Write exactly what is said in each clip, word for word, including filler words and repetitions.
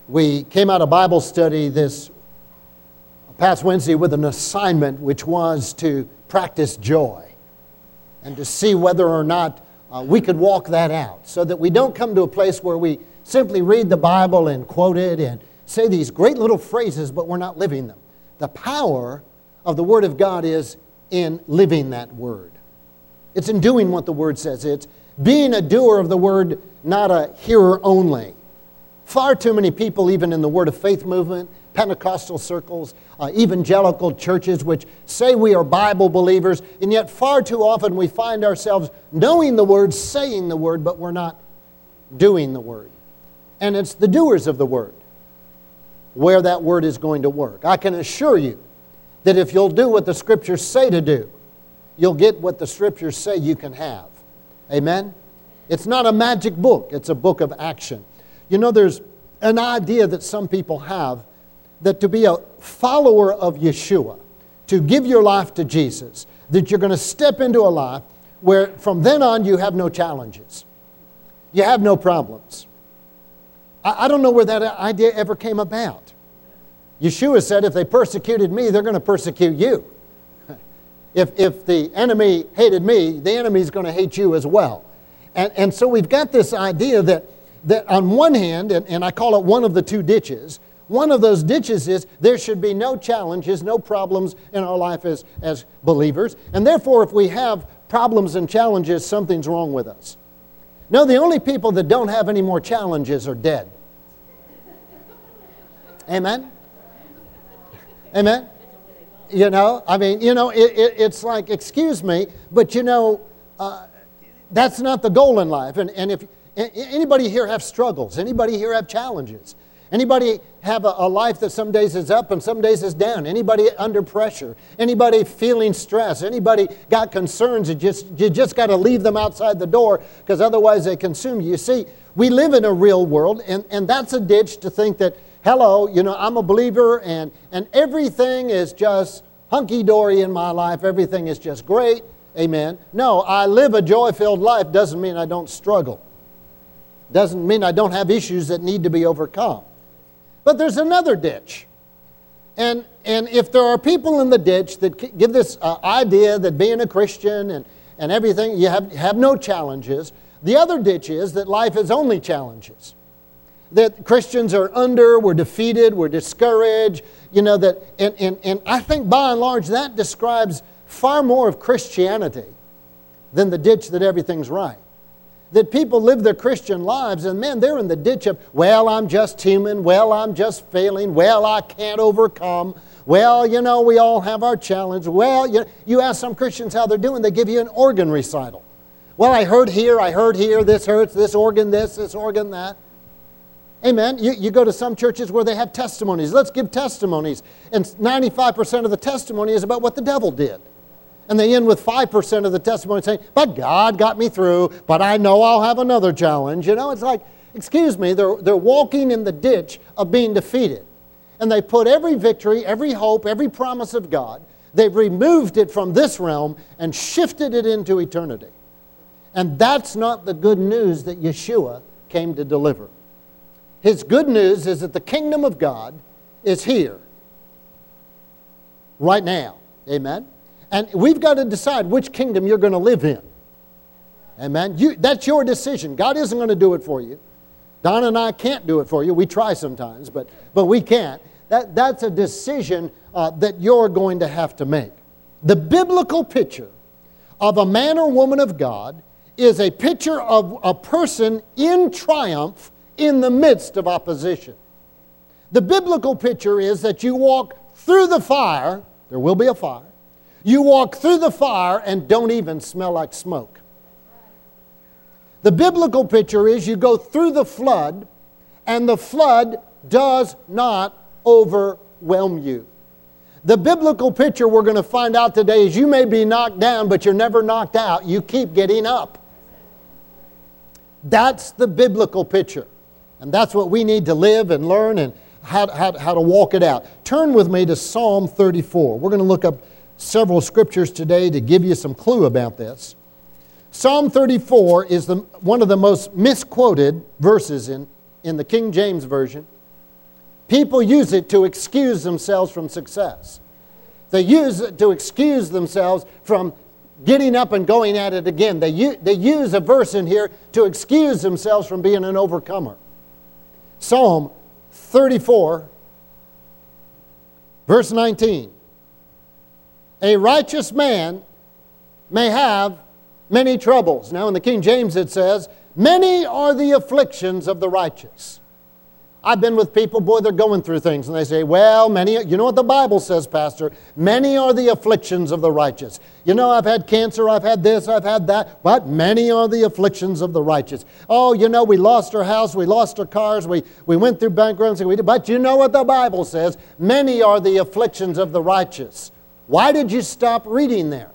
We came out of Bible study this past Wednesday with an assignment, which was to practice joy and to see whether or not uh, we could walk that out, so that we don't come to a place where we simply read the Bible and quote it and say these great little phrases, but we're not living them. The power of the Word of God is in living that Word. It's in doing what the Word says. It's being a doer of the Word, not a hearer only. Far too many people, even in the Word of Faith movement, Pentecostal circles, uh, evangelical churches, which say we are Bible believers, and yet far too often we find ourselves knowing the Word, saying the Word, but we're not doing the Word. And it's the doers of the Word where that Word is going to work. I can assure you that if you'll do what the Scriptures say to do, you'll get what the Scriptures say you can have. Amen? It's not a magic book. It's a book of action. You know, there's an idea that some people have that to be a follower of Yeshua, to give your life to Jesus, that you're going to step into a life where from then on you have no challenges. You have no problems. I, I don't know where that idea ever came about. Yeshua said, if they persecuted me, they're going to persecute you. If, if the enemy hated me, the enemy's going to hate you as well. And, and so we've got this idea that, that on one hand, and, and I call it one of the two ditches, one of those ditches is there should be no challenges, no problems in our life as, as believers. And therefore, if we have problems and challenges, something's wrong with us. No, the only people that don't have any more challenges are dead. Amen? Amen? You know, I mean, you know, it, it, it's like, excuse me, but you know, uh, that's not the goal in life. And, and if anybody here have struggles, anybody here have challenges, anybody have a, a life that some days is up and some days is down, anybody under pressure, anybody feeling stress, anybody got concerns, you just, you just got to leave them outside the door because otherwise they consume you. You see, we live in a real world, and, and that's a ditch to think that, hello, you know, I'm a believer and, and everything is just hunky-dory in my life. Everything is just great. Amen. No, I live a joy-filled life doesn't mean I don't struggle. Doesn't mean I don't have issues that need to be overcome. But there's another ditch. And, and if there are people in the ditch that give this uh, idea that being a Christian and, and everything, you have, have no challenges, the other ditch is that life is only challenges. That Christians are under, we're defeated, we're discouraged, you know, that, and, and, and I think by and large that describes far more of Christianity than the ditch that everything's right. That people live their Christian lives and man, they're in the ditch of, well, I'm just human, well, I'm just failing, well, I can't overcome, well, you know, we all have our challenge, well, you, you ask some Christians how they're doing, they give you an organ recital. Well, I heard here, I heard here, this hurts, this organ this, this organ that. Amen. You, you go to some churches where they have testimonies. Let's give testimonies. And ninety-five percent of the testimony is about what the devil did. And they end with five percent of the testimony saying, but God got me through, but I know I'll have another challenge. You know, it's like, excuse me, they're, they're walking in the ditch of being defeated. And they put every victory, every hope, every promise of God, they've removed it from this realm and shifted it into eternity. And that's not the good news that Yeshua came to deliver. His good news is that the kingdom of God is here, right now. Amen? And we've got to decide which kingdom you're going to live in. Amen? You, that's your decision. God isn't going to do it for you. Don and I can't do it for you. We try sometimes, but, but we can't. That, that's a decision uh, that you're going to have to make. The biblical picture of a man or woman of God is a picture of a person in triumph in the midst of opposition. The biblical picture is that you walk through the fire, there will be a fire, you walk through the fire and don't even smell like smoke. The biblical picture is you go through the flood and the flood does not overwhelm you. The biblical picture we're going to find out today is you may be knocked down, but you're never knocked out. You keep getting up. That's the biblical picture. And that's what we need to live and learn and how, how, how to walk it out. Turn with me to Psalm thirty-four. We're going to look up several scriptures today to give you some clue about this. Psalm thirty-four is the, one of the most misquoted verses in, in the King James Version. People use it to excuse themselves from success. They use it to excuse themselves from getting up and going at it again. They, u- they use a verse in here to excuse themselves from being an overcomer. Psalm thirty-four, verse nineteen. A righteous man may have many troubles. Now in the King James it says, many are the afflictions of the righteous. I've been with people, boy, they're going through things, and they say, well, many, you know what the Bible says, Pastor? Many are the afflictions of the righteous. You know, I've had cancer, I've had this, I've had that, but many are the afflictions of the righteous. Oh, you know, we lost our house, we lost our cars, we, we went through bankruptcy, we did, but you know what the Bible says? Many are the afflictions of the righteous. Why did you stop reading there?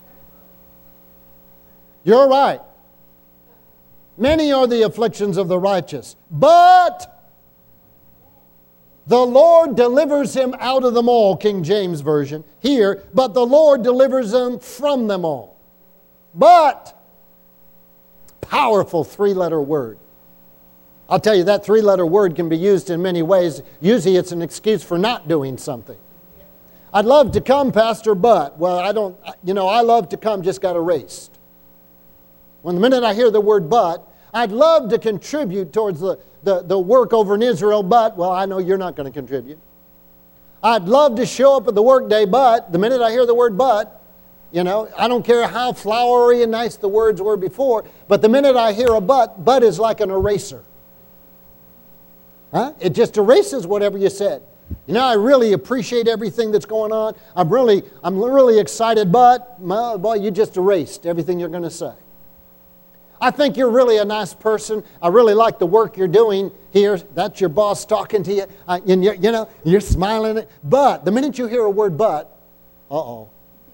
You're right. Many are the afflictions of the righteous, but the Lord delivers him out of them all, King James Version. Here, but the Lord delivers him from them all. But, powerful three-letter word. I'll tell you, that three-letter word can be used in many ways. Usually it's an excuse for not doing something. I'd love to come, Pastor, but, well, I don't, you know, I love to come, just got erased. When the minute I hear the word but, I'd love to contribute towards the, the, the work over in Israel, but, well, I know you're not going to contribute. I'd love to show up at the work day, but, the minute I hear the word but, you know, I don't care how flowery and nice the words were before, but the minute I hear a but, but is like an eraser. Huh? It just erases whatever you said. You know, I really appreciate everything that's going on. I'm really, I'm really excited, but, well, boy, you just erased everything you're going to say. I think you're really a nice person. I really like the work you're doing here. That's your boss talking to you. Uh, and you're, you know, you're smiling. But the minute you hear a word but, uh-oh.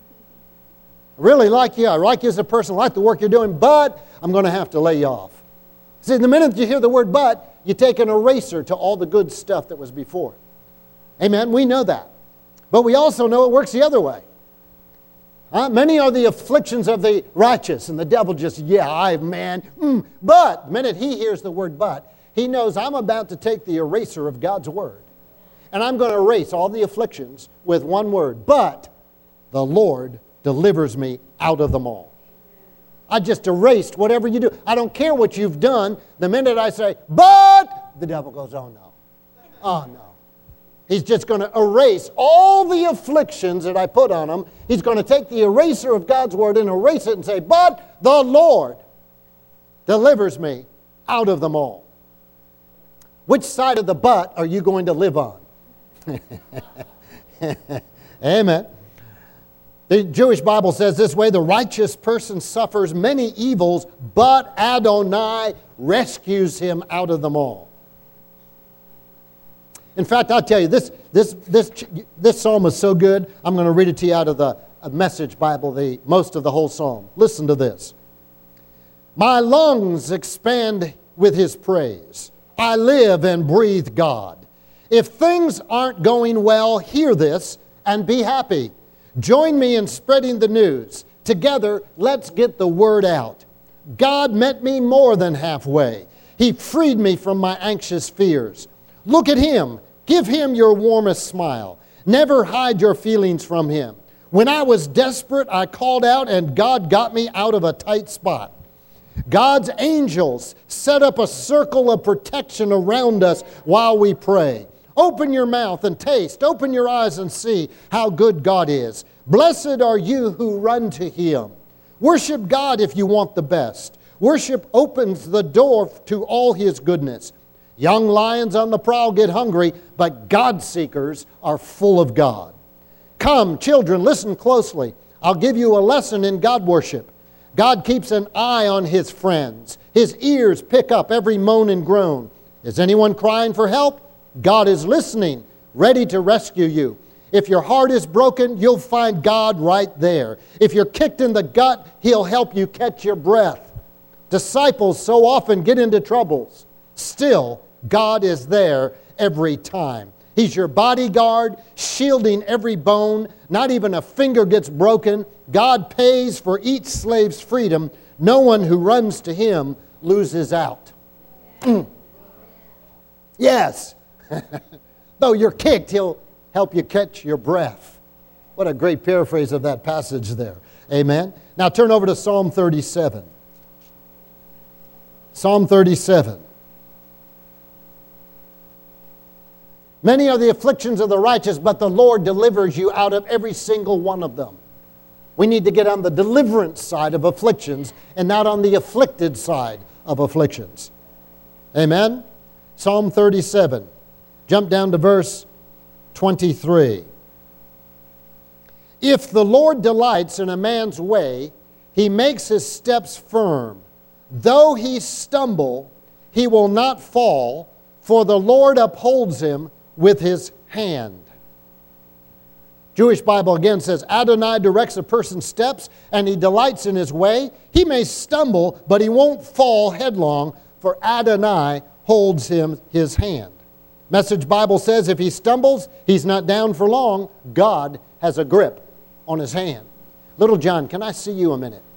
I really like you. I like you as a person. I like the work you're doing, but I'm going to have to lay you off. See, the minute you hear the word but, you take an eraser to all the good stuff that was before. Amen? We know that. But we also know it works the other way. Huh? Many are the afflictions of the righteous, and the devil just, yeah, I, man. Mm. But, the minute he hears the word but, he knows I'm about to take the eraser of God's word. And I'm going to erase all the afflictions with one word. But, the Lord delivers me out of them all. I just erased whatever you do. I don't care what you've done. The minute I say, but, the devil goes, oh no. Oh no. He's just going to erase all the afflictions that I put on him. He's going to take the eraser of God's word and erase it and say, but the Lord delivers me out of them all. Which side of the but are you going to live on? Amen. The Jewish Bible says this way, the righteous person suffers many evils, but Adonai rescues him out of them all. In fact, I'll tell you, this, this, this, this psalm is so good, I'm going to read it to you out of the Message Bible, the most of the whole psalm. Listen to this. My lungs expand with his praise. I live and breathe God. If things aren't going well, hear this and be happy. Join me in spreading the news. Together, let's get the word out. God met me more than halfway. He freed me from my anxious fears. Look at him. Give him your warmest smile. Never hide your feelings from him. When I was desperate, I called out and God got me out of a tight spot. God's angels set up a circle of protection around us while we pray. Open your mouth and taste. Open your eyes and see how good God is. Blessed are you who run to him. Worship God if you want the best. Worship opens the door to all his goodness. Young lions on the prowl get hungry, but God seekers are full of God. Come, children, listen closely. I'll give you a lesson in God worship. God keeps an eye on his friends. His ears pick up every moan and groan. Is anyone crying for help? God is listening, ready to rescue you. If your heart is broken, you'll find God right there. If you're kicked in the gut, he'll help you catch your breath. Disciples so often get into troubles. Still, God is there every time. He's your bodyguard, shielding every bone. Not even a finger gets broken. God pays for each slave's freedom. No one who runs to him loses out. Mm. Yes. Though you're kicked, He'll help you catch your breath. What a great paraphrase of that passage there. Amen. Now turn over to Psalm thirty-seven. Psalm thirty-seven. Many are the afflictions of the righteous, but the Lord delivers you out of every single one of them. We need to get on the deliverance side of afflictions and not on the afflicted side of afflictions. Amen? Psalm thirty-seven. Jump down to verse twenty-three. If the Lord delights in a man's way, He makes his steps firm. Though he stumble, he will not fall, for the Lord upholds him with His hand. Jewish Bible again says, Adonai directs a person's steps, and He delights in his way. He may stumble, but he won't fall headlong, for Adonai holds him His hand. Message Bible says if he stumbles, he's not down for long. God has a grip on his hand. Little John, can I see you a minute?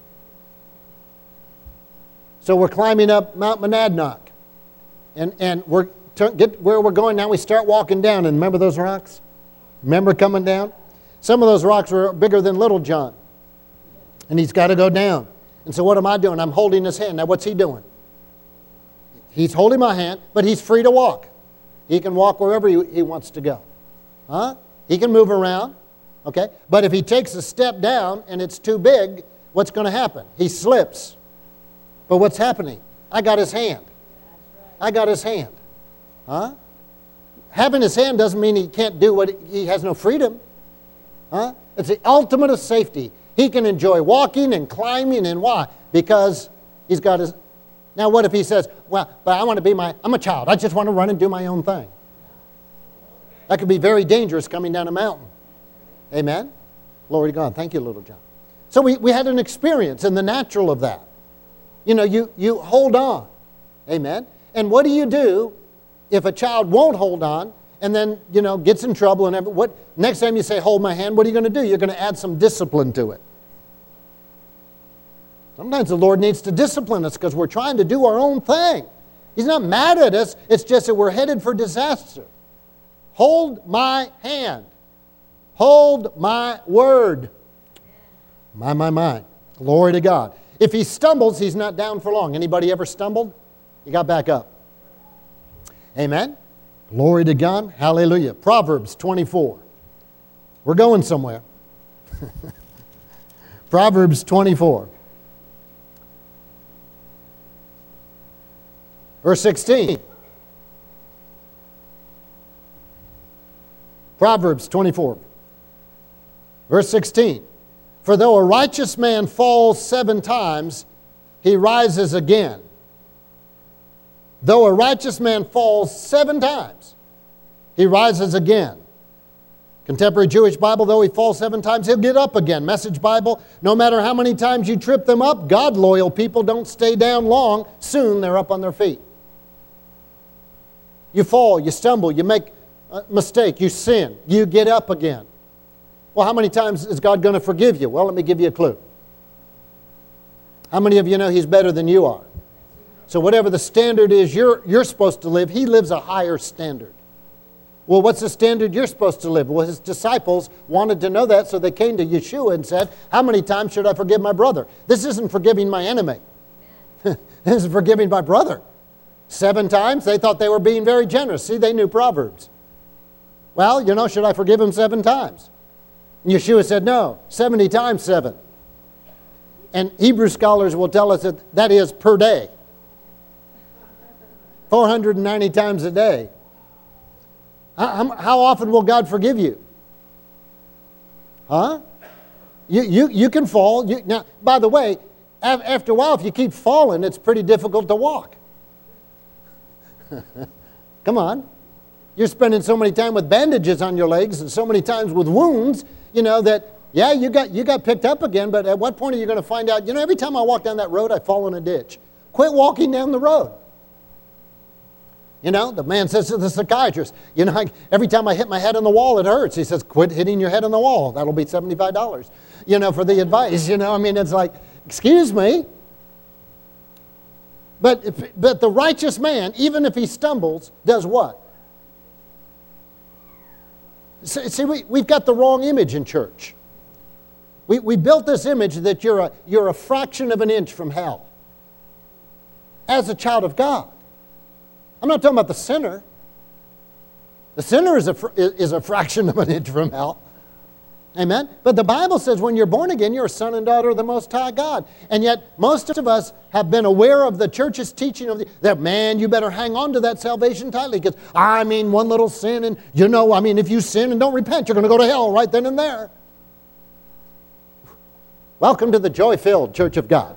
So we're climbing up Mount Monadnock, and, and we're to get where we're going now. We start walking down, and remember those rocks? Remember coming down? Some of those rocks were bigger than Little John, and he's got to go down. And so what am I doing? I'm holding his hand. Now what's he doing? He's holding my hand, but he's free to walk. He can walk wherever he, he wants to go. Huh? He can move around. Okay? But if he takes a step down and it's too big, what's going to happen? He slips. But what's happening? I got his hand. I got his hand. Huh? Having his hand doesn't mean he can't do what he, he has no freedom. Huh? It's the ultimate of safety. He can enjoy walking and climbing, and why? Because he's got his... Now what if he says, well, but I want to be my... I'm a child. I just want to run and do my own thing. That could be very dangerous coming down a mountain. Amen? Glory to God. Thank you, Little John. So we, we had an experience in the natural of that. You know, you, you hold on. Amen? And what do you do if a child won't hold on and then, you know, gets in trouble and every, what? Next time you say, hold my hand, what are you going to do? You're going to add some discipline to it. Sometimes the Lord needs to discipline us because we're trying to do our own thing. He's not mad at us. It's just that we're headed for disaster. Hold my hand. Hold my word. My, my, my. Glory to God. If he stumbles, he's not down for long. Anybody ever stumbled? You got back up. Amen? Glory to God. Hallelujah. Proverbs twenty-four. We're going somewhere. Proverbs twenty-four. Verse sixteen. Proverbs twenty-four. Verse sixteen. For though a righteous man falls seven times, he rises again. Though a righteous man falls seven times, he rises again. Contemporary Jewish Bible, though he falls seven times, he'll get up again. Message Bible, no matter how many times you trip them up, God-loyal people don't stay down long. Soon they're up on their feet. You fall, you stumble, you make a mistake, you sin, you get up again. Well, how many times is God going to forgive you? Well, let me give you a clue. How many of you know He's better than you are? So whatever the standard is you're, you're supposed to live, He lives a higher standard. Well, what's the standard you're supposed to live? Well, His disciples wanted to know that, so they came to Yeshua and said, how many times should I forgive my brother? This isn't forgiving my enemy. This is forgiving my brother. Seven times? They thought they were being very generous. See, they knew Proverbs. Well, you know, should I forgive him seven times? And Yeshua said, no, seventy times seven. And Hebrew scholars will tell us that that is per day. four hundred ninety times a day. How, how often will God forgive you? Huh? You, you, you can fall. You, now, by the way, after a while, if you keep falling, it's pretty difficult to walk. Come on. You're spending so many time with bandages on your legs and so many times with wounds, you know, that, yeah, you got, you got picked up again, but at what point are you going to find out, you know, every time I walk down that road, I fall in a ditch. Quit walking down the road. You know, the man says to the psychiatrist, you know, I, every time I hit my head on the wall, it hurts. He says, quit hitting your head on the wall. That'll be seventy-five dollars, you know, for the advice. You know, I mean, it's like, excuse me. But, if, but the righteous man, even if he stumbles, does what? See, we, we've got the wrong image in church. We, we built this image that you're a, you're a fraction of an inch from hell as a child of God. I'm not talking about the sinner. The sinner is a, is a fraction of an inch from hell. Amen? But the Bible says when you're born again, you're a son and daughter of the Most High God. And yet most of us have been aware of the church's teaching of the, that, man, you better hang on to that salvation tightly because, I mean, one little sin and, you know, I mean, if you sin and don't repent, you're going to go to hell right then and there. Welcome to the joy-filled Church of God.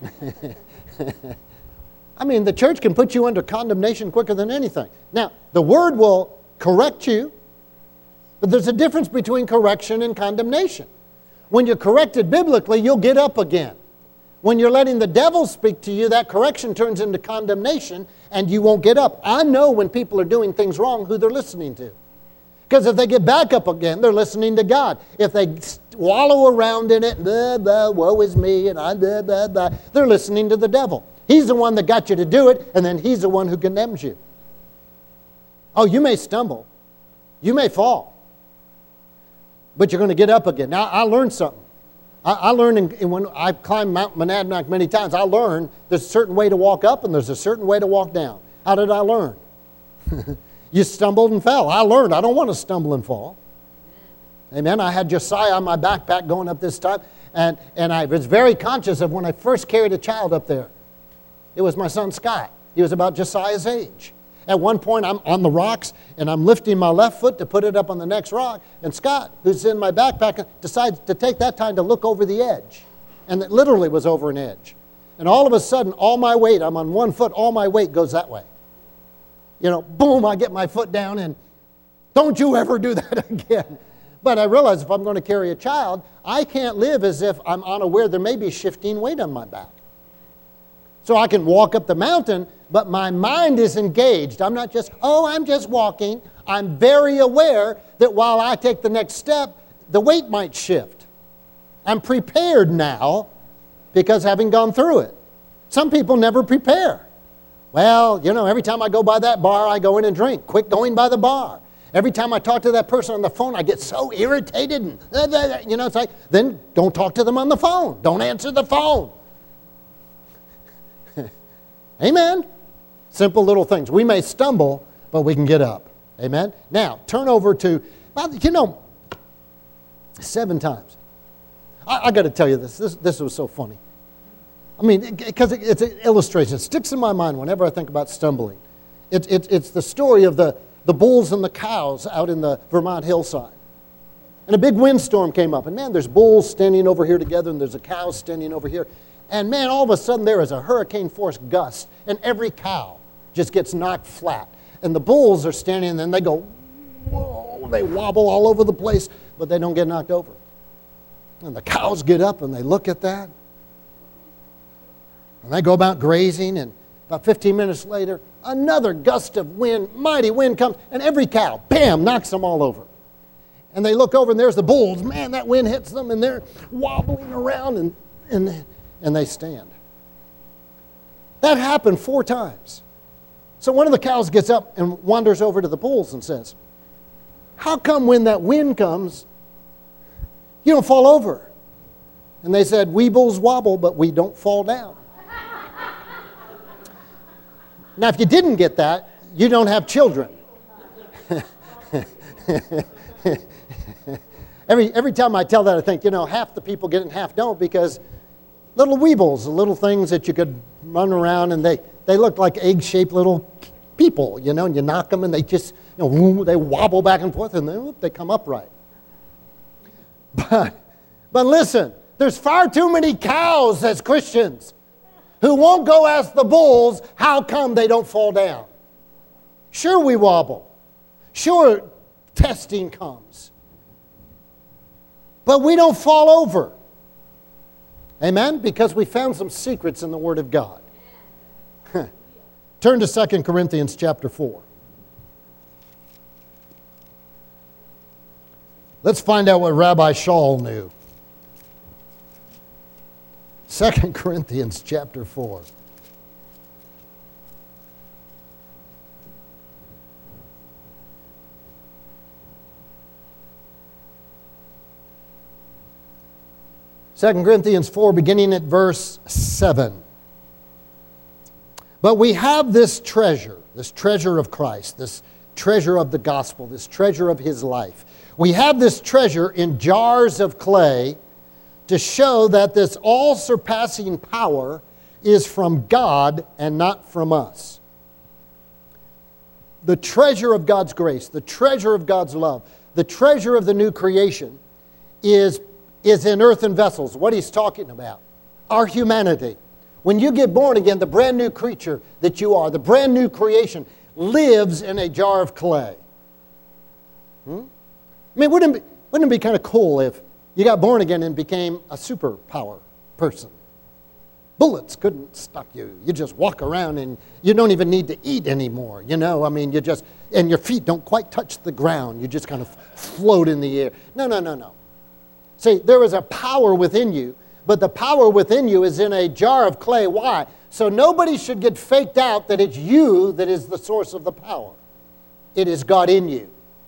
I mean, the church can put you under condemnation quicker than anything. Now, the Word will correct you, but there's a difference between correction and condemnation. When you're corrected biblically, you'll get up again. When you're letting the devil speak to you, that correction turns into condemnation, and you won't get up. I know when people are doing things wrong who they're listening to. Because if they get back up again, they're listening to God. If they wallow around in it, blah, blah, woe is me, and I, blah, blah, blah, they're listening to the devil. He's the one that got you to do it, and then he's the one who condemns you. Oh, you may stumble. You may fall. But you're going to get up again. Now, I learned something. I, I learned in, in when I climbed Mount Monadnock many times, I learned there's a certain way to walk up and there's a certain way to walk down. How did I learn? You stumbled and fell. I learned I don't want to stumble and fall. Amen. I had Josiah on my backpack going up this time, and, and I was very conscious of when I first carried a child up there. It was my son Scott. He was about Josiah's age. At one point, I'm on the rocks, and I'm lifting my left foot to put it up on the next rock. And Scott, who's in my backpack, decides to take that time to look over the edge. And it literally was over an edge. And all of a sudden, all my weight, I'm on one foot, all my weight goes that way. You know, boom, I get my foot down, and don't you ever do that again. But I realize if I'm going to carry a child, I can't live as if I'm unaware there may be shifting weight on my back. So I can walk up the mountain, but my mind is engaged. I'm not just, oh, I'm just walking. I'm very aware that while I take the next step, the weight might shift. I'm prepared now because having gone through it. Some people never prepare. Well, you know, every time I go by that bar, I go in and drink. Quit going by the bar. Every time I talk to that person on the phone, I get so irritated. And, you know, it's like, then don't talk to them on the phone. Don't answer the phone. Amen. Simple little things. We may stumble, but we can get up. Amen. Now, turn over to, well, you know, seven times. I, I got to tell you this. this. This was so funny. I mean, because it, it's an illustration. It sticks in my mind whenever I think about stumbling. It, it, it's the story of the, the bulls and the cows out in the Vermont hillside. And a big windstorm came up. And man, there's bulls standing over here together, and there's a cow standing over here. And man, all of a sudden there is a hurricane-force gust, and every cow just gets knocked flat. And the bulls are standing, and then they go, whoa, they wobble all over the place, but they don't get knocked over. And the cows get up, and they look at that. And they go about grazing, and about fifteen minutes later, another gust of wind, mighty wind comes, and every cow, bam, knocks them all over. And they look over, and there's the bulls. Man, that wind hits them, and they're wobbling around, and and and they stand. That happened four times. So one of the cows gets up and wanders over to the bulls and says, how come when that wind comes, you don't fall over? And they said, we bulls wobble, but we don't fall down. Now, if you didn't get that, you don't have children. every, every time I tell that, I think, you know, half the people get it and half don't, because little weebles, little things that you could run around, and they, they look like egg-shaped little people, you know, and you knock them, and they just, you know, they wobble back and forth, and they, they come upright. But, but listen, there's far too many cows as Christians who won't go ask the bulls how come they don't fall down. Sure, we wobble. Sure, testing comes. But we don't fall over. Amen? Because we found some secrets in the Word of God. Turn to Second Corinthians chapter four. Let's find out what Rabbi Shaul knew. Second Corinthians chapter four. Second Corinthians four, beginning at verse seven. But we have this treasure, this treasure of Christ, this treasure of the gospel, this treasure of His life. We have this treasure in jars of clay to show that this all-surpassing power is from God and not from us. The treasure of God's grace, the treasure of God's love, the treasure of the new creation is, is in earthen vessels. What he's talking about, our humanity. When you get born again, the brand new creature that you are, the brand new creation, lives in a jar of clay. Hmm? I mean, wouldn't it be, wouldn't it be kind of cool if you got born again and became a superpower person? Bullets couldn't stop you. You just walk around and you don't even need to eat anymore. You know, I mean, you just, and your feet don't quite touch the ground. You just kind of float in the air. No, no, no, no. See, there is a power within you, but the power within you is in a jar of clay. Why? So nobody should get faked out that it's you that is the source of the power. It is God in you.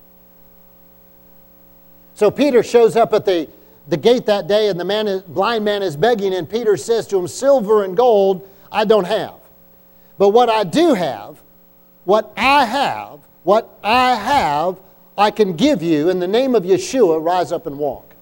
So Peter shows up at the, the gate that day, and the man is, blind man is begging, and Peter says to him, silver and gold I don't have. But what I do have, what I have, what I have, I can give you. In the name of Yeshua, rise up and walk.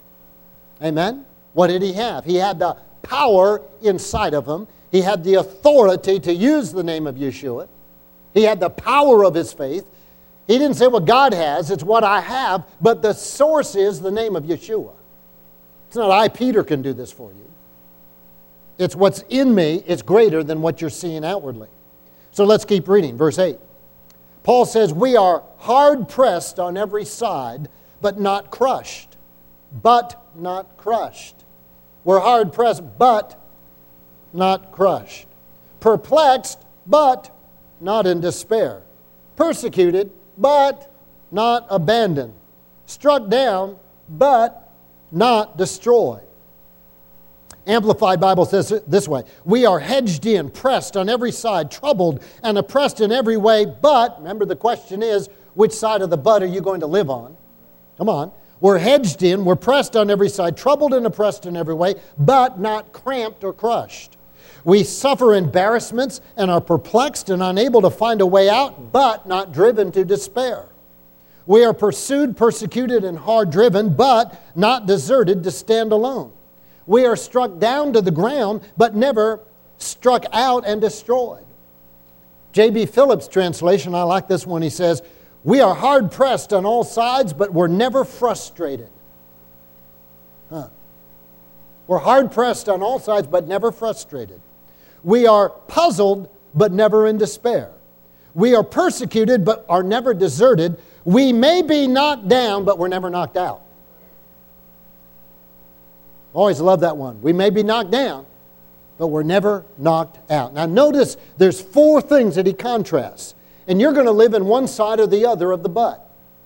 Amen? What did he have? He had the power inside of him. He had the authority to use the name of Yeshua. He had the power of his faith. He didn't say what God has, it's what I have, but the source is the name of Yeshua. It's not I, Peter, can do this for you. It's what's in me is greater than what you're seeing outwardly. So let's keep reading. Verse eight. Paul says, we are hard pressed on every side, but not crushed. But not crushed. We're hard pressed, but not crushed. Perplexed, but not in despair. Persecuted, but not abandoned. Struck down, but not destroyed. Amplified Bible says it this way. We are hedged in, pressed on every side, troubled and oppressed in every way, but, remember the question is, which side of the but are you going to live on? Come on. We're hedged in, we're pressed on every side, troubled and oppressed in every way, but not cramped or crushed. We suffer embarrassments and are perplexed and unable to find a way out, but not driven to despair. We are pursued, persecuted, and hard driven, but not deserted to stand alone. We are struck down to the ground, but never struck out and destroyed. J B Phillips' translation, I like this one, he says, we are hard pressed on all sides, but we're never frustrated. Huh. We're hard pressed on all sides, but never frustrated. We are puzzled, but never in despair. We are persecuted, but are never deserted. We may be knocked down, but we're never knocked out. Always love that one. We may be knocked down, but we're never knocked out. Now notice there's four things that he contrasts. And you're going to live in one side or the other of the but.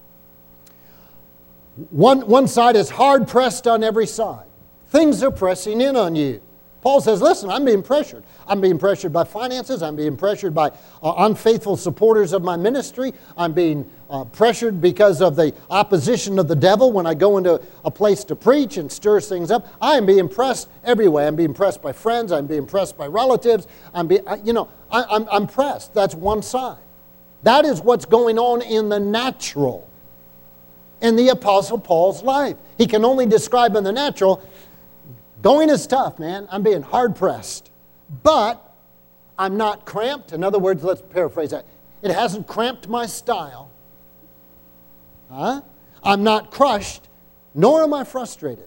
One, one side is hard pressed on every side. Things are pressing in on you. Paul says, listen, I'm being pressured. I'm being pressured by finances. I'm being pressured by uh, unfaithful supporters of my ministry. I'm being uh, pressured because of the opposition of the devil when I go into a place to preach and stirs things up. I am being pressed every way. I'm being pressed by friends. I'm being pressed by relatives. I'm being, you know, I, I'm, I'm pressed. That's one side. That is what's going on in the natural in the Apostle Paul's life. He can only describe in the natural, going is tough, man. I'm being hard-pressed. But I'm not cramped. In other words, let's paraphrase that. It hasn't cramped my style. Huh? I'm not crushed, nor am I frustrated.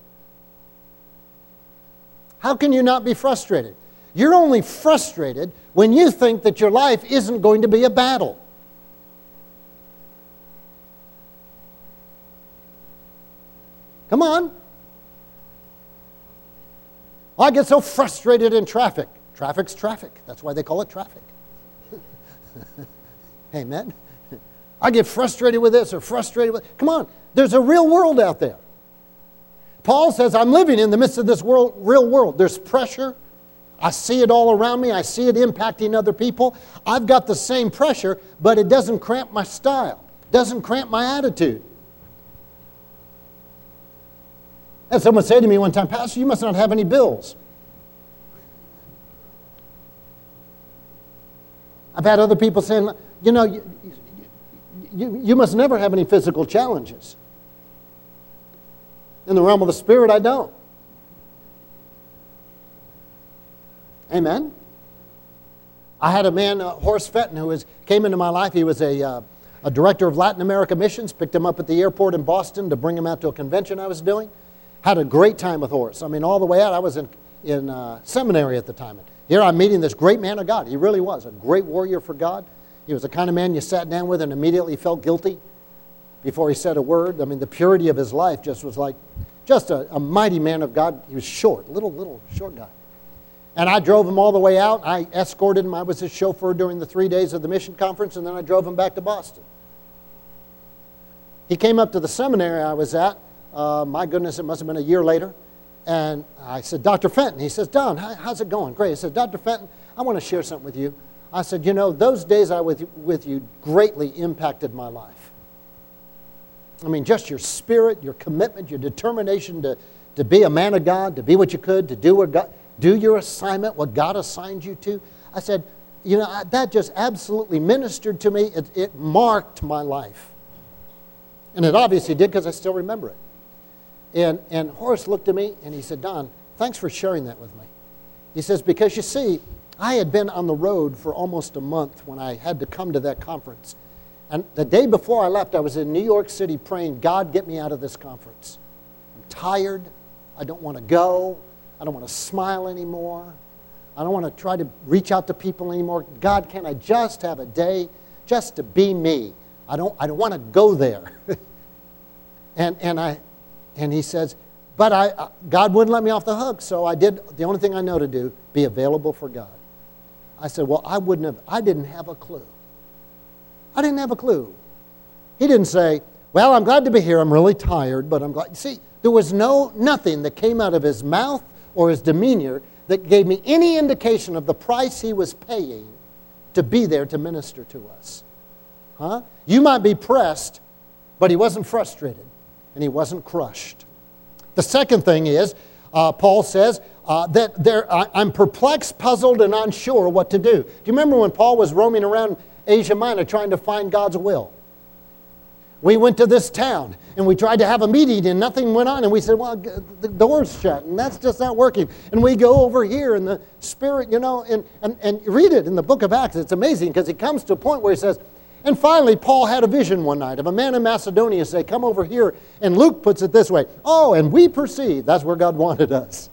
How can you not be frustrated? You're only frustrated when you think that your life isn't going to be a battle. Come on. I get so frustrated in traffic. Traffic's traffic. That's why they call it traffic. Amen. I get frustrated with this or frustrated with... Come on. There's a real world out there. Paul says, I'm living in the midst of this world, real world. There's pressure. I see it all around me. I see it impacting other people. I've got the same pressure, but it doesn't cramp my style. Doesn't cramp my attitude. And someone said to me one time, Pastor, you must not have any bills. I've had other people saying, you know, you, you, you must never have any physical challenges. In the realm of the Spirit, I don't. Amen? I had a man, uh, Horace Fenton, who was, came into my life. He was a, uh, a director of Latin America missions. Picked him up at the airport in Boston to bring him out to a convention I was doing. Had a great time with Horace. I mean, all the way out. I was in, in uh, seminary at the time. Here I'm meeting this great man of God. He really was a great warrior for God. He was the kind of man you sat down with and immediately felt guilty before he said a word. I mean, the purity of his life just was like, just a, a mighty man of God. He was short, little, little short guy. And I drove him all the way out. I escorted him. I was his chauffeur during the three days of the mission conference, and then I drove him back to Boston. He came up to the seminary I was at. Uh, my goodness, it must have been a year later. And I said, Doctor Fenton. He says, Don, how, how's it going? Great. I said, Doctor Fenton, I want to share something with you. I said, you know, those days I was with you greatly impacted my life. I mean, just your spirit, your commitment, your determination to, to be a man of God, to be what you could, to do what God, do your assignment, what God assigned you to. I said, you know, that just absolutely ministered to me. It, it marked my life. And it obviously did because I still remember it. And, and Horace looked at me and he said, Don, thanks for sharing that with me. He says, because you see, I had been on the road for almost a month when I had to come to that conference. And the day before I left, I was in New York City praying, God, get me out of this conference. I'm tired. I don't want to go. I don't want to smile anymore. I don't want to try to reach out to people anymore. God, can I just have a day just to be me? I don't, I don't want to go there. and, and, I, and he says, but I, God wouldn't let me off the hook, so I did the only thing I know to do, be available for God. I said, well, I wouldn't have, I didn't have a clue. I didn't have a clue. He didn't say, well, I'm glad to be here. I'm really tired, but I'm glad. See, there was no, nothing that came out of his mouth or his demeanor that gave me any indication of the price he was paying to be there to minister to us. Huh? You might be pressed, but he wasn't frustrated, and he wasn't crushed. The second thing is, uh, Paul says, uh, that there, I, I'm perplexed, puzzled, and unsure what to do. Do you remember when Paul was roaming around Asia Minor trying to find God's will? We went to this town, and we tried to have a meeting, and nothing went on. And we said, well, the door's shut, and that's just not working. And we go over here, and the Spirit, you know, and, and, and read it in the book of Acts. It's amazing, because he comes to a point where he says, and finally, Paul had a vision one night of a man in Macedonia say, come over here. And Luke puts it this way, oh, and we perceive. That's where God wanted us.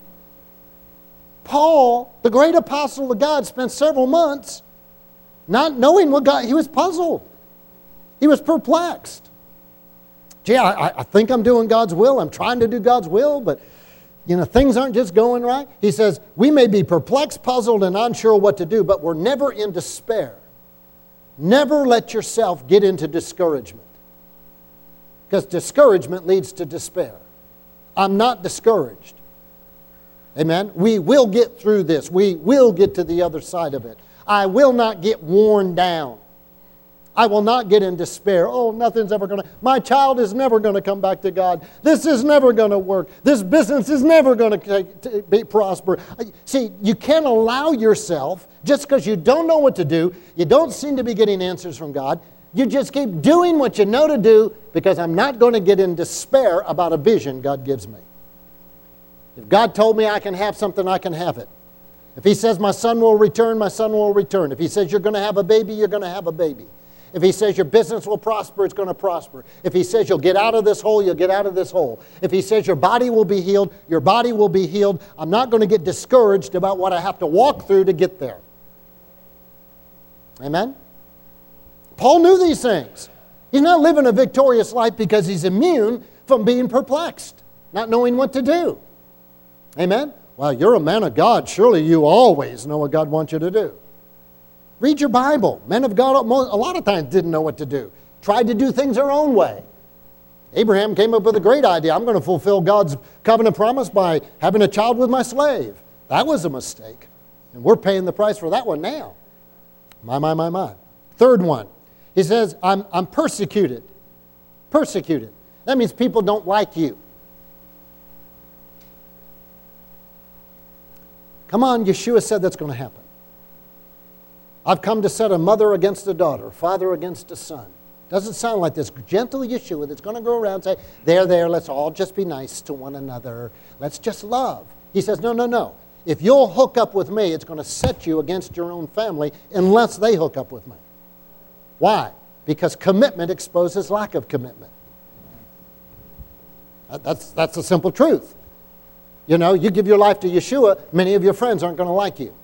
Paul, the great apostle of God, spent several months not knowing what God, he was puzzled. He was perplexed. Gee, I, I think I'm doing God's will. I'm trying to do God's will, but you know, things aren't just going right. He says, we may be perplexed, puzzled, and unsure what to do, but we're never in despair. Never let yourself get into discouragement, because discouragement leads to despair. I'm not discouraged. Amen? We will get through this. We will get to the other side of it. I will not get worn down. I will not get in despair. Oh, nothing's ever going to, my child is never going to come back to God. This is never going to work. This business is never going to be prosper. See, you can't allow yourself, just because you don't know what to do, you don't seem to be getting answers from God, you just keep doing what you know to do, because I'm not going to get in despair about a vision God gives me. If God told me I can have something, I can have it. If He says my son will return, my son will return. If He says you're going to have a baby, you're going to have a baby. If He says your business will prosper, it's going to prosper. If He says you'll get out of this hole, you'll get out of this hole. If He says your body will be healed, your body will be healed. I'm not going to get discouraged about what I have to walk through to get there. Amen? Paul knew these things. He's not living a victorious life because he's immune from being perplexed, not knowing what to do. Amen? Well, you're a man of God. Surely you always know what God wants you to do. Read your Bible. Men of God a lot of times didn't know what to do. Tried to do things their own way. Abraham came up with a great idea. I'm going to fulfill God's covenant promise by having a child with my slave. That was a mistake. And we're paying the price for that one now. My, my, my, my. Third one. He says, I'm, I'm persecuted. Persecuted. That means people don't like you. Come on, Yeshua said that's going to happen. I've come to set a mother against a daughter, a father against a son. Doesn't sound like this gentle Yeshua that's going to go around and say, there, there, let's all just be nice to one another. Let's just love. He says, no, no, no. If you'll hook up with me, it's going to set you against your own family unless they hook up with me. Why? Because commitment exposes lack of commitment. That's, that's the simple truth. You know, you give your life to Yeshua, many of your friends aren't going to like you.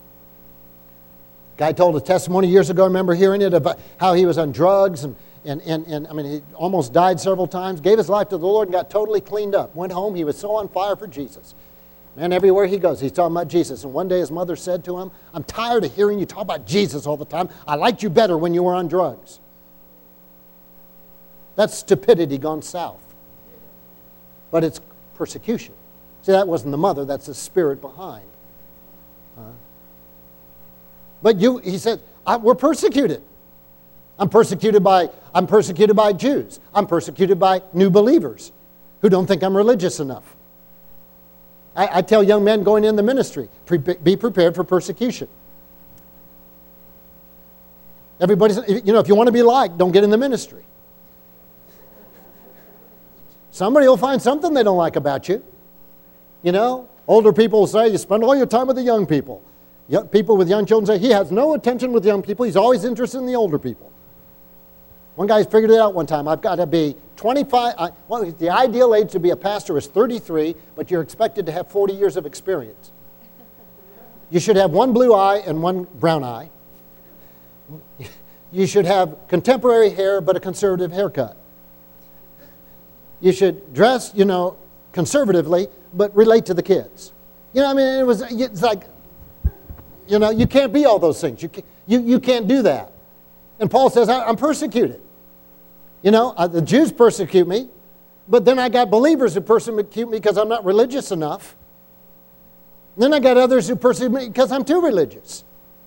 Guy told a testimony years ago, I remember hearing it, about how he was on drugs and, and, and, and I mean, he almost died several times, gave his life to the Lord and got totally cleaned up. Went home, he was so on fire for Jesus. And everywhere he goes, he's talking about Jesus. And one day his mother said to him, I'm tired of hearing you talk about Jesus all the time. I liked you better when you were on drugs. That's stupidity gone south. But it's persecution. See, that wasn't the mother, that's the spirit behind. Uh, but you, he said, I, we're persecuted. I'm persecuted by, I'm persecuted by Jews. I'm persecuted by new believers who don't think I'm religious enough. I, I tell young men going in the ministry, pre- be prepared for persecution. Everybody's, you know, if you want to be liked, don't get in the ministry. Somebody will find something they don't like about you. You know, older people will say, you spend all your time with the young people. Young people with young children say, he has no attention with young people. He's always interested in the older people. One guy figured it out one time. I've got to be twenty-five. I, well, the ideal age to be a pastor is thirty-three, but you're expected to have forty years of experience. You should have one blue eye and one brown eye. You should have contemporary hair, but a conservative haircut. You should dress, you know, conservatively, but relate to the kids. You know, I mean, it was, it's like, you know, you can't be all those things. You can't, you, you can't do that. And Paul says, I'm persecuted. You know, uh, the Jews persecute me, but then I got believers who persecute me because I'm not religious enough. And then I got others who persecute me because I'm too religious.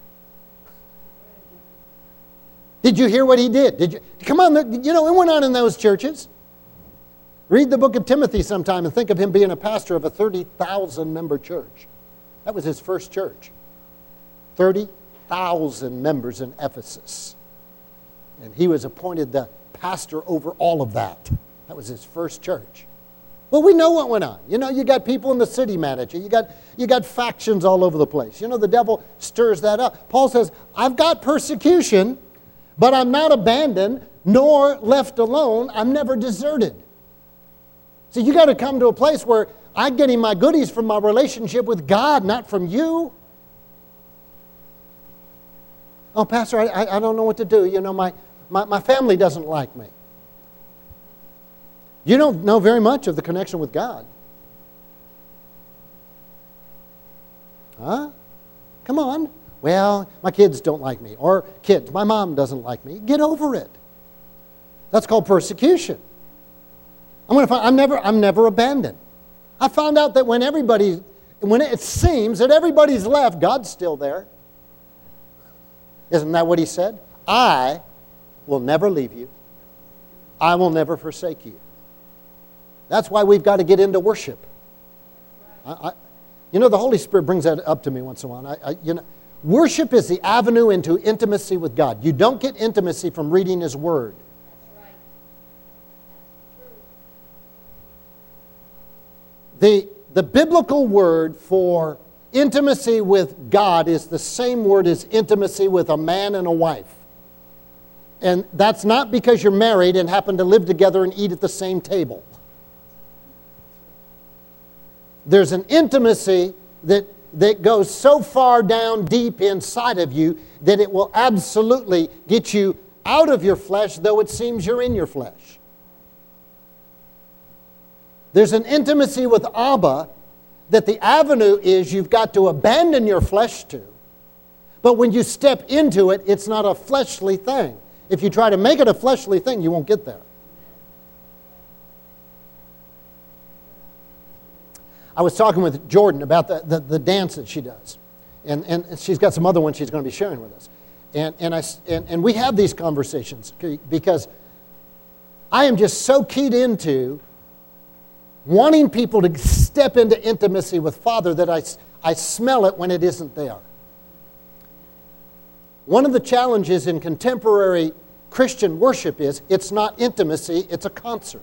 Did you hear what he did? Did you? Come on, you know, it went on in those churches. Read the book of Timothy sometime and think of him being a pastor of a thirty thousand member church. That was his first church. thirty thousand members in Ephesus. And he was appointed the pastor over all of that. That was his first church. Well, we know what went on. You know, you got people in the city mad at you. You got, you got factions all over the place. You know, the devil stirs that up. Paul says, I've got persecution, but I'm not abandoned, nor left alone. I'm never deserted. So you got to come to a place where I'm getting my goodies from my relationship with God, not from you. Oh, Pastor, I, I don't know what to do. You know, my, my, my family doesn't like me. You don't know very much of the connection with God. Huh? Come on. Well, my kids don't like me. Or kids, my mom doesn't like me. Get over it. That's called persecution. I'm going to find, I'm never, I'm never abandoned. I found out that when everybody, when it seems that everybody's left, God's still there. Isn't that what he said? I will never leave you. I will never forsake you. That's why we've got to get into worship. I, I, you know, the Holy Spirit brings that up to me once in a while. I, I, you know, worship is the avenue into intimacy with God. You don't get intimacy from reading His Word. The, the biblical word for intimacy with God is the same word as intimacy with a man and a wife. And that's not because you're married and happen to live together and eat at the same table. There's an intimacy that, that goes so far down deep inside of you that it will absolutely get you out of your flesh, though it seems you're in your flesh. There's an intimacy with Abba that the avenue is you've got to abandon your flesh to. But when you step into it, it's not a fleshly thing. If you try to make it a fleshly thing, you won't get there. I was talking with Jordan about the, the, the dance that she does. And, and she's got some other ones she's going to be sharing with us. And, and, I, and, and we have these conversations because I am just so keyed into wanting people to step into intimacy with Father that I, I smell it when it isn't there. One of the challenges in contemporary Christian worship is it's not intimacy, it's a concert.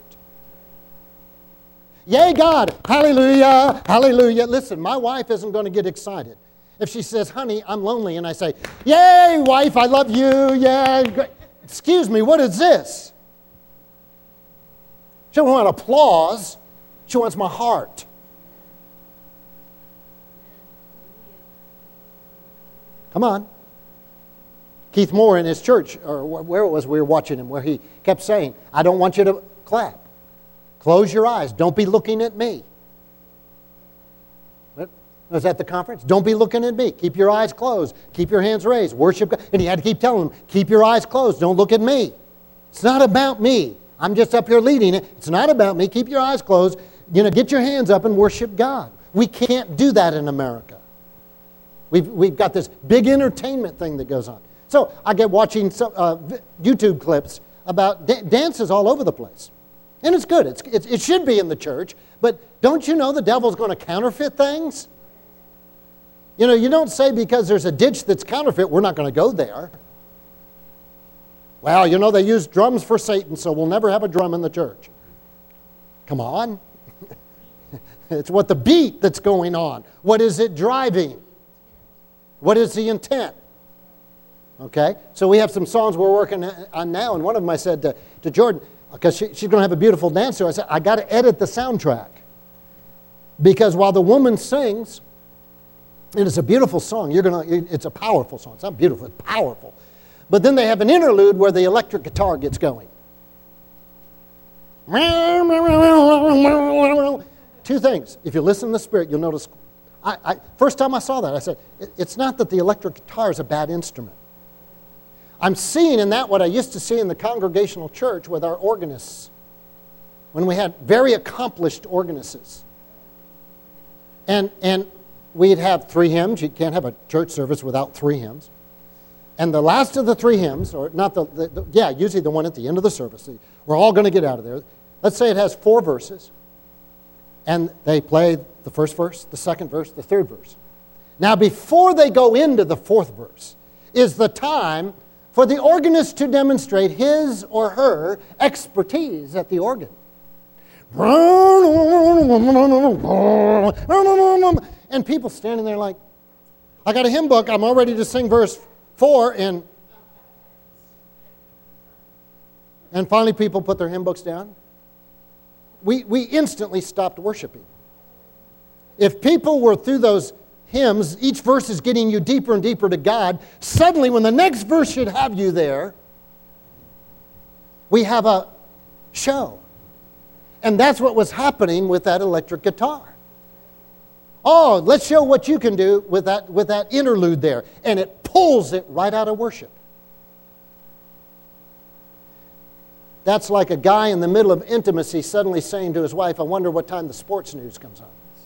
Yay, God! Hallelujah! Hallelujah! Listen, my wife isn't going to get excited. If she says, honey, I'm lonely, and I say, yay, wife, I love you, yay. Excuse me, what is this? She doesn't want applause. She wants my heart. Come on. Keith Moore in his church, or where it was we were watching him, where he kept saying, I don't want you to clap. Close your eyes. Don't be looking at me. Was that the conference? Don't be looking at me. Keep your eyes closed. Keep your hands raised. Worship God. And he had to keep telling them, keep your eyes closed. Don't look at me. It's not about me. I'm just up here leading it. It's not about me. Keep your eyes closed. You know, get your hands up and worship God. We can't do that in America. We've, we've got this big entertainment thing that goes on. So I get watching some, uh, YouTube clips about da- dances all over the place. And it's good. It's, it's, it should be in the church. But don't you know the devil's going to counterfeit things? You know, you don't say because there's a ditch that's counterfeit, we're not going to go there. Well, you know, they use drums for Satan, so we'll never have a drum in the church. Come on. It's what the beat that's going on. What is it driving? What is the intent? Okay? So we have some songs we're working on now, and one of them I said to, to Jordan, because she, she's going to have a beautiful dance, so I said, I got to edit the soundtrack. Because while the woman sings, and it's a beautiful song. You're gonna. It's a powerful song. It's not beautiful. It's powerful. But then they have an interlude where the electric guitar gets going. Two things. If you listen to the Spirit, you'll notice. I, I, first time I saw that, I said, it's not that the electric guitar is a bad instrument. I'm seeing in that what I used to see in the Congregational church with our organists, when we had very accomplished organists. And and. We'd have three hymns. You can't have a church service without three hymns. And the last of the three hymns, or not the, the, the yeah, usually the one at the end of the service. We're all going to get out of there. Let's say it has four verses. And they play the first verse, the second verse, the third verse. Now, before they go into the fourth verse is the time for the organist to demonstrate his or her expertise at the organ. And people standing there like, I got a hymn book, I'm all ready to sing verse four, and and finally people put their hymn books down. We, we instantly stopped worshiping. If people were through those hymns, each verse is getting you deeper and deeper to God, suddenly when the next verse should have you there, we have a show. And that's what was happening with that electric guitar. Oh, let's show what you can do with that, with that interlude there. And it pulls it right out of worship. That's like a guy in the middle of intimacy suddenly saying to his wife, I wonder what time the sports news comes on.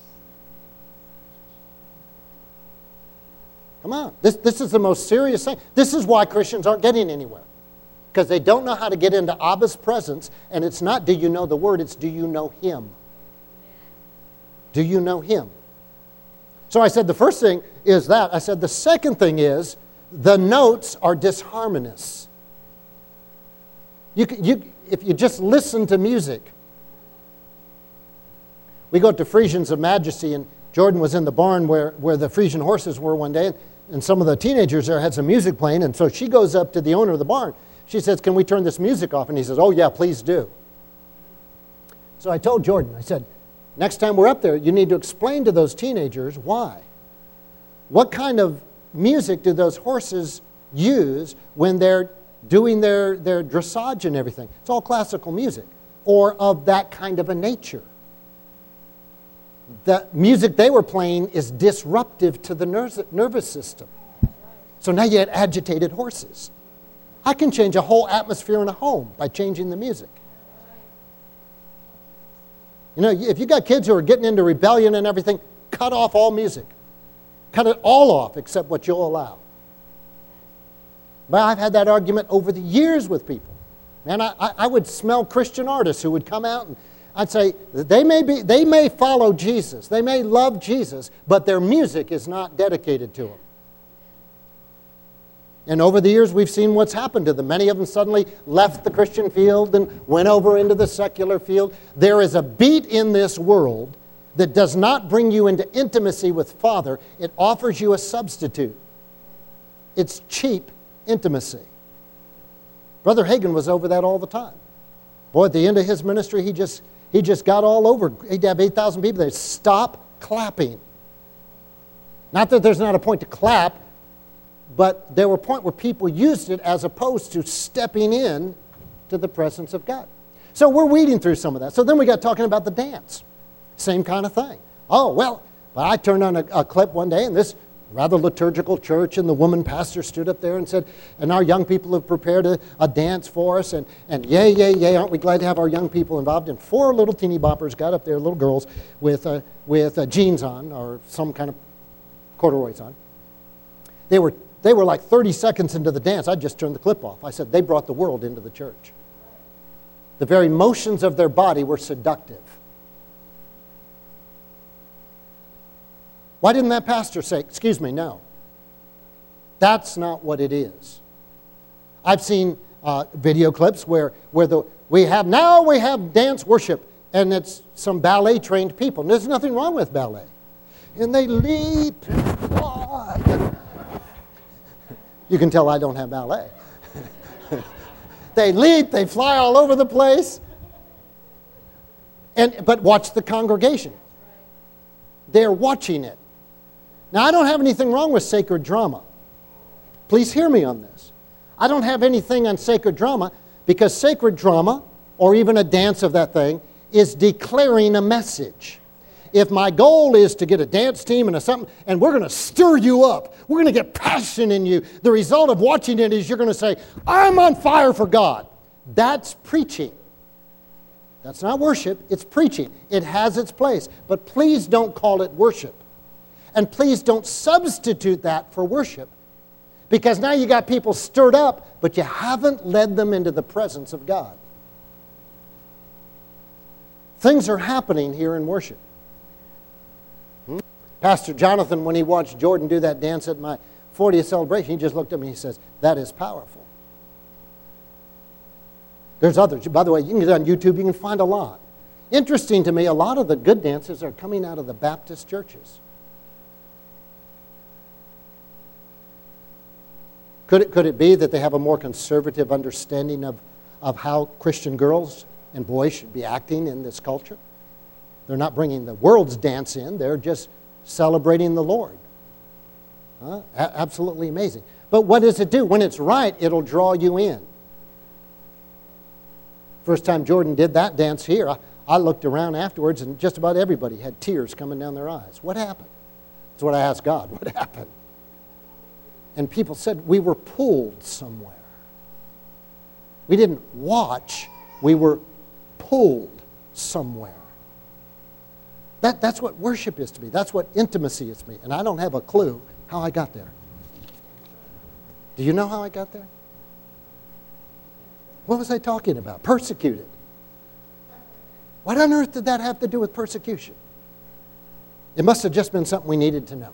Come on. This, this is the most serious thing. This is why Christians aren't getting anywhere. Because they don't know how to get into Abba's presence. And it's not do you know the Word, it's do you know Him. Do you know Him? So I said the first thing is that. I said the second thing is the notes are disharmonious. You, you, if you just listen to music. We go to Frisians of Majesty, and Jordan was in the barn where, where the Frisian horses were one day, and, and some of the teenagers there had some music playing, and so she goes up to the owner of the barn. She says, can we turn this music off? And he says, oh yeah, please do. So I told Jordan, I said, next time we're up there, you need to explain to those teenagers why. What kind of music do those horses use when they're doing their, their dressage and everything? It's all classical music, or of that kind of a nature. The music they were playing is disruptive to the nervous system. So now you had agitated horses. I can change a whole atmosphere in a home by changing the music. You know, if you got kids who are getting into rebellion and everything, cut off all music. Cut it all off except what you'll allow. But I've had that argument over the years with people. Man, I, I would smell Christian artists who would come out and I'd say they may be, they may follow Jesus. They may love Jesus, but their music is not dedicated to him. And over the years, we've seen what's happened to them. Many of them suddenly left the Christian field and went over into the secular field. There is a beat in this world that does not bring you into intimacy with Father. It offers you a substitute. It's cheap intimacy. Brother Hagin was over that all the time. Boy, at the end of his ministry, he just he just got all over. He'd have eight thousand people there. Stop clapping. Not that there's not a point to clap, but there were a point where people used it as opposed to stepping in to the presence of God. So we're weeding through some of that. So then we got talking about the dance. Same kind of thing. Oh, well, but I turned on a, a clip one day, and this rather liturgical church, and the woman pastor stood up there and said, and our young people have prepared a, a dance for us, and, and yay, yay, yay, aren't we glad to have our young people involved? And four little teeny boppers got up there, little girls, with, uh, with uh, jeans on, or some kind of corduroys on. They were, they were like thirty seconds into the dance. I just turned the clip off. I said, they brought the world into the church. The very motions of their body were seductive. Why didn't that pastor say, excuse me, no? That's not what it is. I've seen uh, video clips where, where the, we have, now we have dance worship, and it's some ballet-trained people. And there's nothing wrong with ballet. And they leap and fly. You can tell I don't have ballet. They leap, they fly all over the place. And, but watch the congregation. They're watching it. Now, I don't have anything wrong with sacred drama. Please hear me on this. I don't have anything on sacred drama because sacred drama, or even a dance of that thing, is declaring a message. If my goal is to get a dance team and a something, and we're going to stir you up, we're going to get passion in you, the result of watching it is you're going to say, I'm on fire for God. That's preaching. That's not worship, it's preaching. It has its place. But please don't call it worship. And please don't substitute that for worship. Because now you got people stirred up, but you haven't led them into the presence of God. Things are happening here in worship. Hmm? Pastor Jonathan, when he watched Jordan do that dance at my fortieth celebration, he just looked at me and he says, that is powerful. There's others. By the way, you can get on YouTube, you can find a lot. Interesting to me, a lot of the good dances are coming out of the Baptist churches. Could it, could it be that they have a more conservative understanding of, of how Christian girls and boys should be acting in this culture? They're not bringing the world's dance in. They're just celebrating the Lord. Huh? A- absolutely amazing. But what does it do? When it's right, it'll draw you in. First time Jordan did that dance here, I, I looked around afterwards and just about everybody had tears coming down their eyes. What happened? That's what I asked God. What happened? And people said we were pulled somewhere. We didn't watch. We were pulled somewhere. That, that's what worship is to me. That's what intimacy is to me. And I don't have a clue how I got there. Do you know how I got there? What was I talking about? Persecuted. What on earth did that have to do with persecution? It must have just been something we needed to know.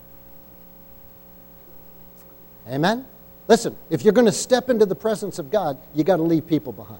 Amen? Listen, if you're going to step into the presence of God, you got to leave people behind.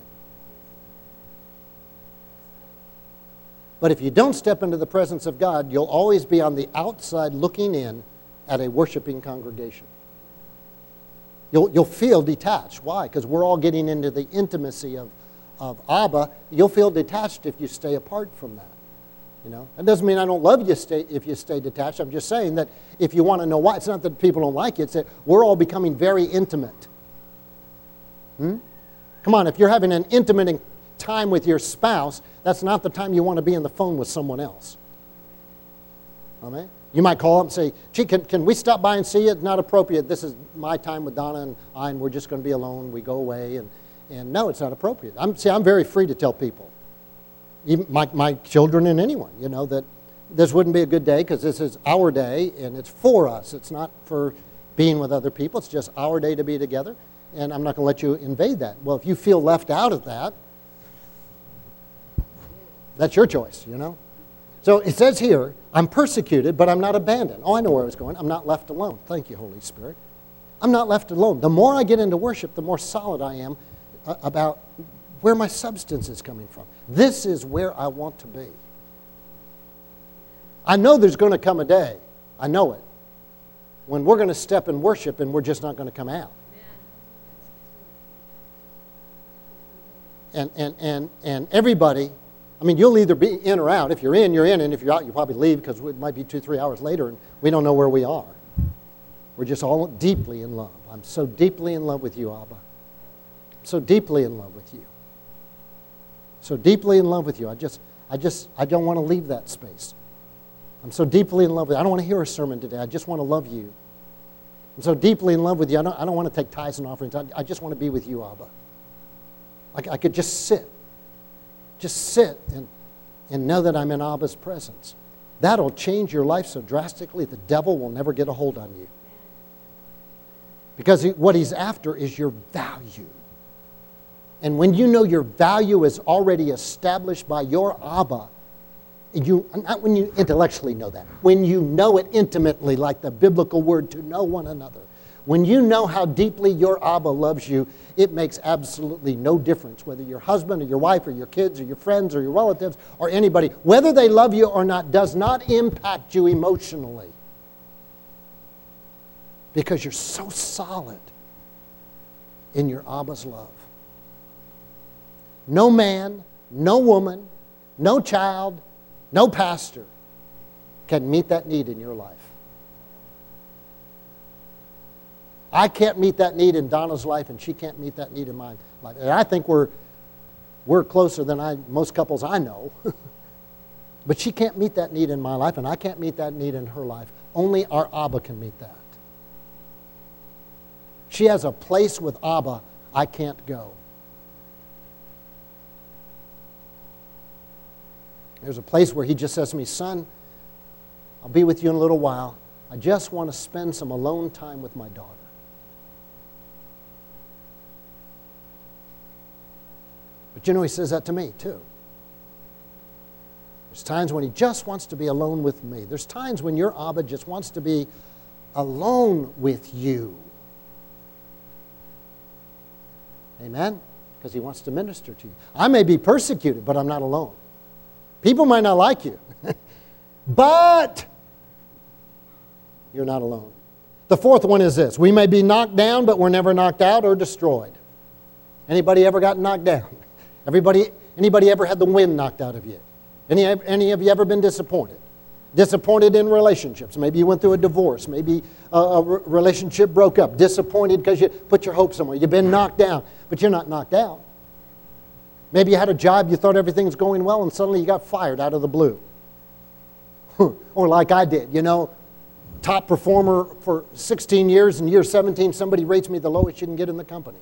But if you don't step into the presence of God, you'll always be on the outside looking in at a worshiping congregation. You'll, you'll feel detached. Why? Because we're all getting into the intimacy of, of Abba. You'll feel detached if you stay apart from that. You know, that doesn't mean I don't love you stay, if you stay detached. I'm just saying that if you want to know why, it's not that people don't like you, it's that we're all becoming very intimate. Hmm? Come on, if you're having an intimate time with your spouse, that's not the time you want to be on the phone with someone else. Amen? You might call up and say, gee, can, can we stop by and see you? It's not appropriate. This is my time with Donna and I, and we're just going to be alone. We go away. And, and no, it's not appropriate. I'm, see, I'm very free to tell people. Even my, my children and anyone, you know, that this wouldn't be a good day because this is our day and it's for us. It's not for being with other people. It's just our day to be together, and I'm not going to let you invade that. Well, if you feel left out of that, That's your choice, you know. So it says here, I'm persecuted, but I'm not abandoned. Oh, I know where I was going. I'm not left alone. Thank you, Holy Spirit. I'm not left alone. The more I get into worship, the more solid I am uh, about where my substance is coming from. This is where I want to be. I know there's going to come a day, I know it, when we're going to step in worship and we're just not going to come out. And, and, and, and everybody, I mean, you'll either be in or out. If you're in, you're in, and if you're out, you'll probably leave because it might be two, three hours later, and we don't know where we are. We're just all deeply in love. I'm so deeply in love with you, Abba. I'm so deeply in love with you. So deeply in love with you. I just, I just, I don't want to leave that space. I'm so deeply in love with you. I don't want to hear a sermon today. I just want to love you. I'm so deeply in love with you. I don't, I don't want to take tithes and offerings. I, I just want to be with you, Abba. I, I could just sit. Just sit and, and know that I'm in Abba's presence. That'll change your life so drastically the devil will never get a hold on you. Because he, what he's after is your value. And when you know your value is already established by your Abba, you, not when you intellectually know that, when you know it intimately, like the biblical word, to know one another. When you know how deeply your Abba loves you, it makes absolutely no difference whether your husband or your wife or your kids or your friends or your relatives or anybody, whether they love you or not, does not impact you emotionally. Because you're so solid in your Abba's love. No man, no woman, no child, no pastor can meet that need in your life. I can't meet that need in Donna's life, and she can't meet that need in my life. And I think we're, we're closer than I, most couples I know. But she can't meet that need in my life, and I can't meet that need in her life. Only our Abba can meet that. She has a place with Abba I can't go. There's a place where he just says to me, son, I'll be with you in a little while. I just want to spend some alone time with my daughter. But you know, he says that to me too. There's times when he just wants to be alone with me. There's times when your Abba just wants to be alone with you. Amen? Because he wants to minister to you. I may be persecuted, but I'm not alone. People might not like you, but you're not alone. The fourth one is this. We may be knocked down, but we're never knocked out or destroyed. Anybody ever got knocked down? Everybody, anybody ever had the wind knocked out of you? Any, any of you ever been disappointed? Disappointed in relationships. Maybe you went through a divorce. Maybe a, a relationship broke up. Disappointed because you put your hope somewhere. You've been knocked down, but you're not knocked out. Maybe you had a job, you thought everything's going well, and suddenly you got fired out of the blue. Or like I did, you know, top performer for sixteen years, and year seventeen, somebody rates me the lowest you can get in the company.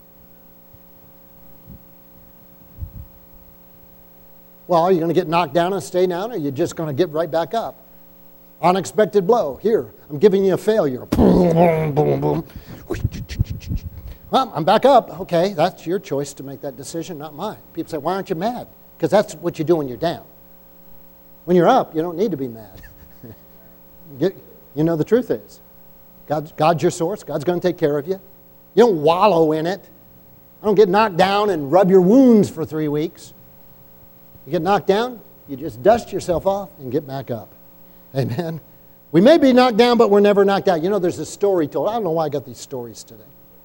Well, are you going to get knocked down and stay down, or are you just going to get right back up? Unexpected blow. Here, I'm giving you a failure. Boom, boom, boom. Well, I'm back up. Okay, that's your choice to make that decision, not mine. People say, why aren't you mad? Because that's what you do when you're down. When you're up, you don't need to be mad. You know, the truth is, God's, God's your source. God's going to take care of you. You don't wallow in it. I don't get knocked down and rub your wounds for three weeks. You get knocked down, you just dust yourself off and get back up. Amen. We may be knocked down, but we're never knocked out. You know, there's a story told. I don't know why I got these stories today.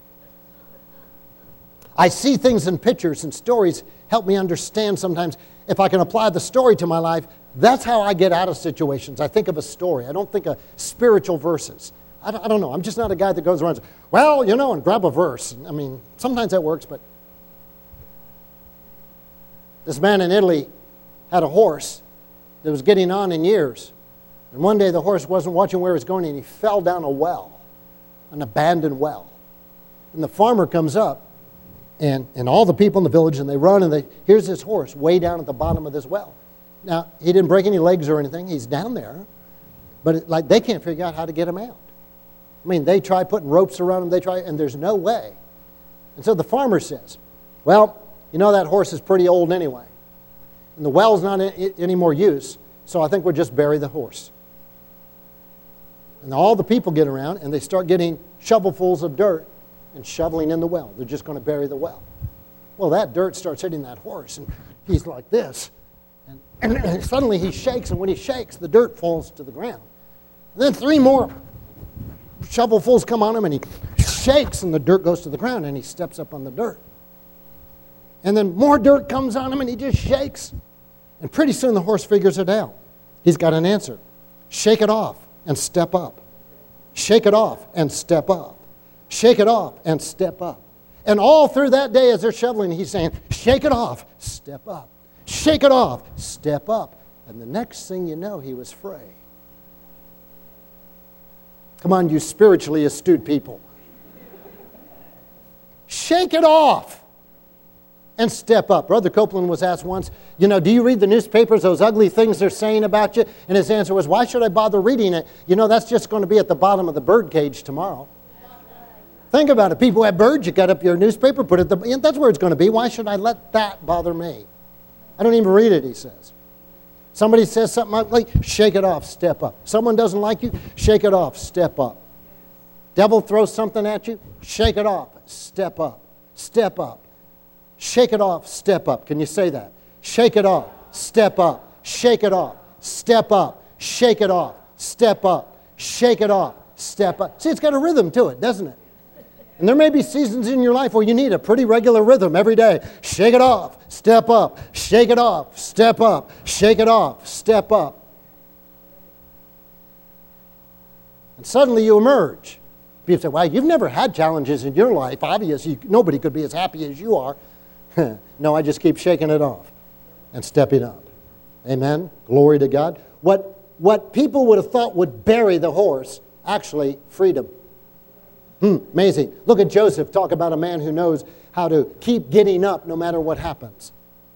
I see things in pictures, and stories help me understand sometimes. If I can apply the story to my life, that's how I get out of situations. I think of a story. I don't think of spiritual verses. I don't, I don't know. I'm just not a guy that goes around and says, well, you know, and grab a verse. I mean, sometimes that works, but this man in Italy had a horse that was getting on in years. And one day the horse wasn't watching where he was going, and he fell down a well, an abandoned well. And the farmer comes up, and, and all the people in the village, and they run, and they, here's this horse way down at the bottom of this well. Now, he didn't break any legs or anything. He's down there. But it, like they can't figure out how to get him out. I mean, they try putting ropes around him, they try, and there's no way. And so the farmer says, well, you know that horse is pretty old anyway. and the well's not in any more use, so I think we'll just bury the horse. And all the people get around, and they start getting shovelfuls of dirt and shoveling in the well. They're just going to bury the well. Well, that dirt starts hitting that horse, and he's like this. And, and suddenly he shakes, and when he shakes, the dirt falls to the ground. And then three more shovelfuls come on him, and he shakes, and the dirt goes to the ground, and he steps up on the dirt. And then more dirt comes on him, and he just shakes. And pretty soon the horse figures it out. He's got an answer. Shake it off and step up. Shake it off and step up. Shake it off and step up. And all through that day as they're shoveling, he's saying, shake it off, step up. Shake it off, step up. And the next thing you know, he was free. Come on, you spiritually astute people. Shake it off and step up. Brother Copeland was asked once, you know, do you read the newspapers, those ugly things they're saying about you? And his answer was, why should I bother reading it? You know, that's just going to be at the bottom of the birdcage tomorrow. Think about it. People have birds. You got up your newspaper, put it, the, that's where it's going to be. Why should I let that bother me? I don't even read it, he says. Somebody says something ugly, shake it off, step up. Someone doesn't like you, shake it off, step up. Devil throws something at you, shake it off, step up, step up. Shake it off, step up. Can you say that? Shake it off, step up, shake it off, step up, shake it off, step up, shake it off, step up. See, it's got a rhythm to it, doesn't it? And there may be seasons in your life where you need a pretty regular rhythm every day. Shake it off, step up, shake it off, step up, shake it off, step up. And suddenly you emerge. People say, well, you've never had challenges in your life. Obviously, nobody could be as happy as you are. No, I just keep shaking it off and stepping up. Amen? Glory to God. What, what people would have thought would bury the horse, actually freed him. Hmm, amazing. Look at Joseph. Talk about a man who knows how to keep getting up no matter what happens.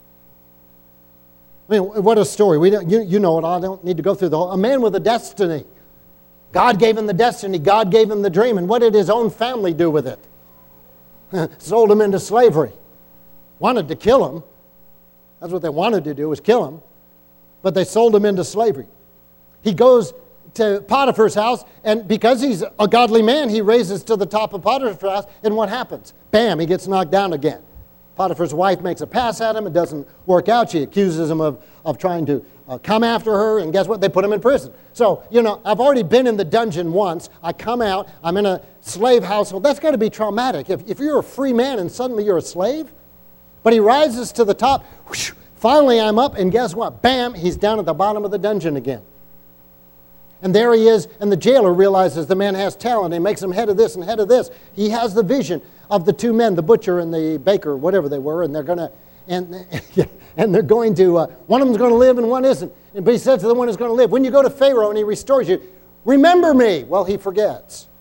I mean, what a story. We don't, you, you know it. I don't need to go through the whole. A man with a destiny. God gave him the destiny. God gave him the dream. And what did his own family do with it? Sold him into slavery. Wanted to kill him. That's what they wanted to do, was kill him. But they sold him into slavery. He goes to Potiphar's house, and because he's a godly man, he raises to the top of Potiphar's house, and what happens? Bam, he gets knocked down again. Potiphar's wife makes a pass at him. It doesn't work out. She accuses him of, of trying to uh, come after her, and guess what? They put him in prison. So, you know, I've already been in the dungeon once. I come out. I'm in a slave household. That's got to be traumatic. If, if you're a free man and suddenly you're a slave. But he rises to the top. Whoosh, finally, I'm up, and guess what? Bam, he's down at the bottom of the dungeon again. And there he is, and the jailer realizes the man has talent. He makes him head of this and head of this. He has the vision of the two men, the butcher and the baker, whatever they were, and they're going to, and and they're going to, uh, one of them's going to live and one isn't. But he says to the one who's going to live, when you go to Pharaoh and he restores you, remember me. Well, he forgets.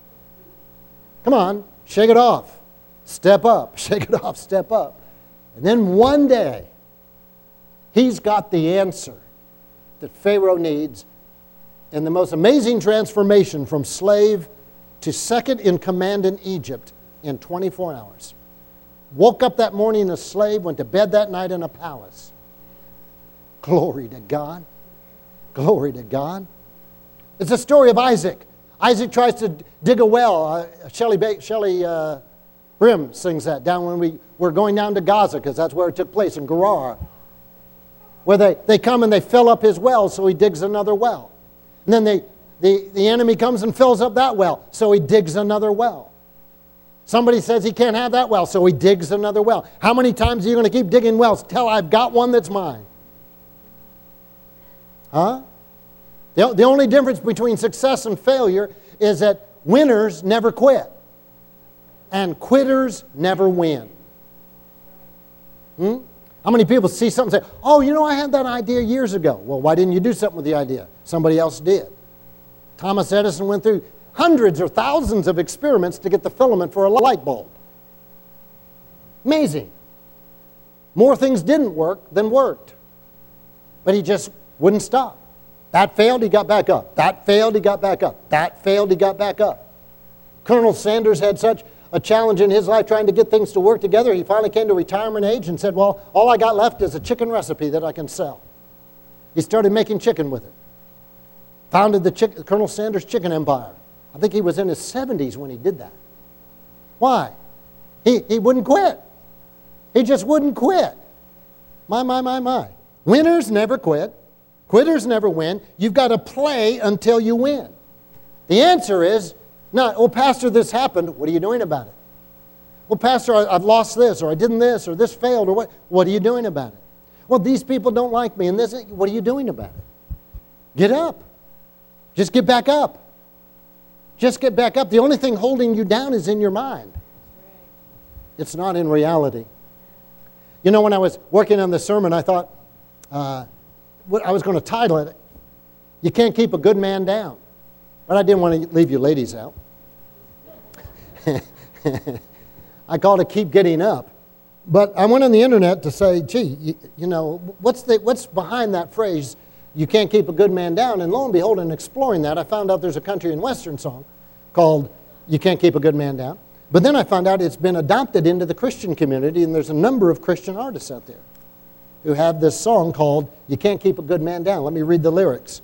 Come on, shake it off. Step up. Shake it off. Step up. And then one day, he's got the answer that Pharaoh needs. And the most amazing transformation from slave to second in command in Egypt in twenty-four hours. Woke up that morning a slave, went to bed that night in a palace. Glory to God. Glory to God. It's a story of Isaac. Isaac tries to dig a well. Uh, Shelley, ba- Shelley uh, Brim sings that down when we were going down to Gaza, because that's where it took place, in Gerar. Where they, they come and they fill up his well, so he digs another well. And then they, the, the enemy comes and fills up that well, so he digs another well. Somebody says he can't have that well, so he digs another well. How many times are you going to keep digging wells till I've got one that's mine? Huh? The, the only difference between success and failure is that winners never quit, and quitters never win. Hmm? How many people see something and say, oh, you know, I had that idea years ago. Well, why didn't you do something with the idea? Somebody else did. Thomas Edison went through hundreds or thousands of experiments to get the filament for a light bulb. Amazing. More things didn't work than worked. But he just wouldn't stop. That failed, he got back up. That failed, he got back up. That failed, he got back up. Colonel Sanders had such a challenge in his life trying to get things to work together. He finally came to retirement age and said, well, all I got left is a chicken recipe that I can sell. He started making chicken with it. Founded the Chick- Colonel Sanders Chicken Empire. I think he was in his seventies when he did that. Why? He, he wouldn't quit. He just wouldn't quit. My, my, my, my. Winners never quit. Quitters never win. You've got to play until you win. The answer is not, oh, Pastor, this happened. What are you doing about it? Well, Pastor, I, I've lost this, or I didn't this, or this failed, or what? What are you doing about it? Well, these people don't like me, and this, what are you doing about it? Get up. Just get back up. Just get back up. The only thing holding you down is in your mind. It's not in reality. You know, when I was working on this sermon, I thought uh, what I was going to title it, You Can't Keep a Good Man Down. But I didn't want to leave you ladies out. I called it Keep Getting Up. But I went on the internet to say, gee, you, you know, what's, the, what's behind that phrase, you can't keep a good man down? And lo and behold, in exploring that, I found out there's a country and western song called You Can't Keep a Good Man Down. But then I found out it's been adopted into the Christian community, and there's a number of Christian artists out there who have this song called You Can't Keep a Good Man Down. Let me read the lyrics.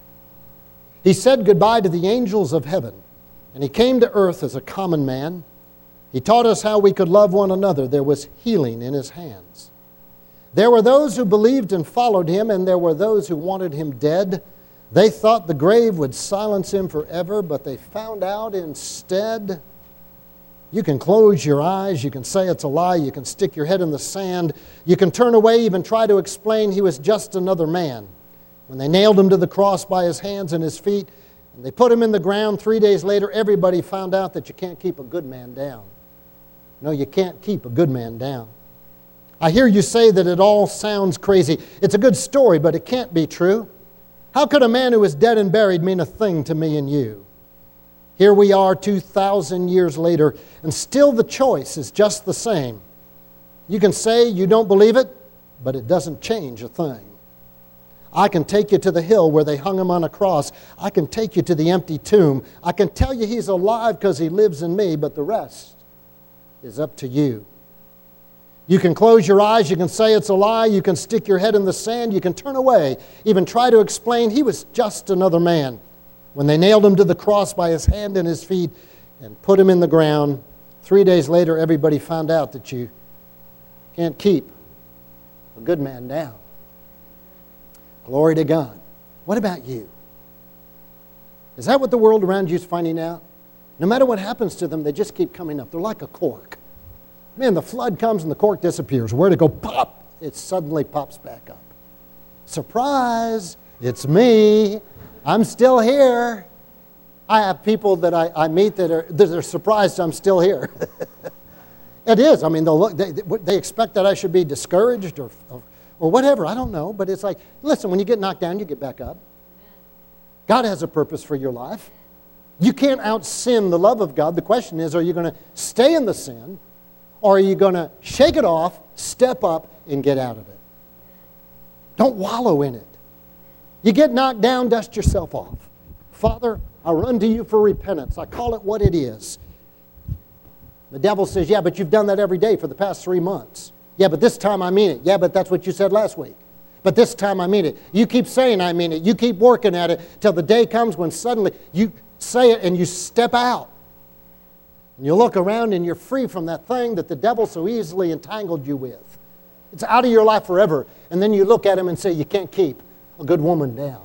He said goodbye to the angels of heaven, and he came to earth as a common man. He taught us how we could love one another. There was healing in his hands. There were those who believed and followed him, and there were those who wanted him dead. They thought the grave would silence him forever, but they found out instead. You can close your eyes, you can say it's a lie, you can stick your head in the sand, you can turn away, even try to explain he was just another man. When they nailed him to the cross by his hands and his feet, and they put him in the ground, three days later, everybody found out that you can't keep a good man down. No, you can't keep a good man down. I hear you say that it all sounds crazy. It's a good story, but it can't be true. How could a man who is dead and buried mean a thing to me and you? Here we are two thousand years later, and still the choice is just the same. You can say you don't believe it, but it doesn't change a thing. I can take you to the hill where they hung him on a cross. I can take you to the empty tomb. I can tell you he's alive because he lives in me, but the rest is up to you. You can close your eyes, you can say it's a lie, you can stick your head in the sand, you can turn away, even try to explain he was just another man. When they nailed him to the cross by his hand and his feet and put him in the ground, three days later everybody found out that you can't keep a good man down. Glory to God. What about you? Is that what the world around you is finding out? No matter what happens to them, they just keep coming up. They're like a cork. Man, the flood comes and the cork disappears. Where'd it go? Pop! It suddenly pops back up. Surprise! It's me. I'm still here. I have people that I, I meet that are, that are surprised I'm still here. It is. I mean, they'll look, they, they expect that I should be discouraged or, or, or whatever. I don't know. But it's like, listen, when you get knocked down, you get back up. God has a purpose for your life. You can't out-sin the love of God. The question is, are you going to stay in the sin, or are you going to shake it off, step up, and get out of it? Don't wallow in it. You get knocked down, dust yourself off. Father, I run to you for repentance. I call it what it is. The devil says, yeah, but you've done that every day for the past three months. Yeah, but this time I mean it. Yeah, but that's what you said last week. But this time I mean it. You keep saying I mean it. You keep working at it till the day comes when suddenly you say it and you step out. And you look around and you're free from that thing that the devil so easily entangled you with. It's out of your life forever. And then you look at him and say, you can't keep a good woman down.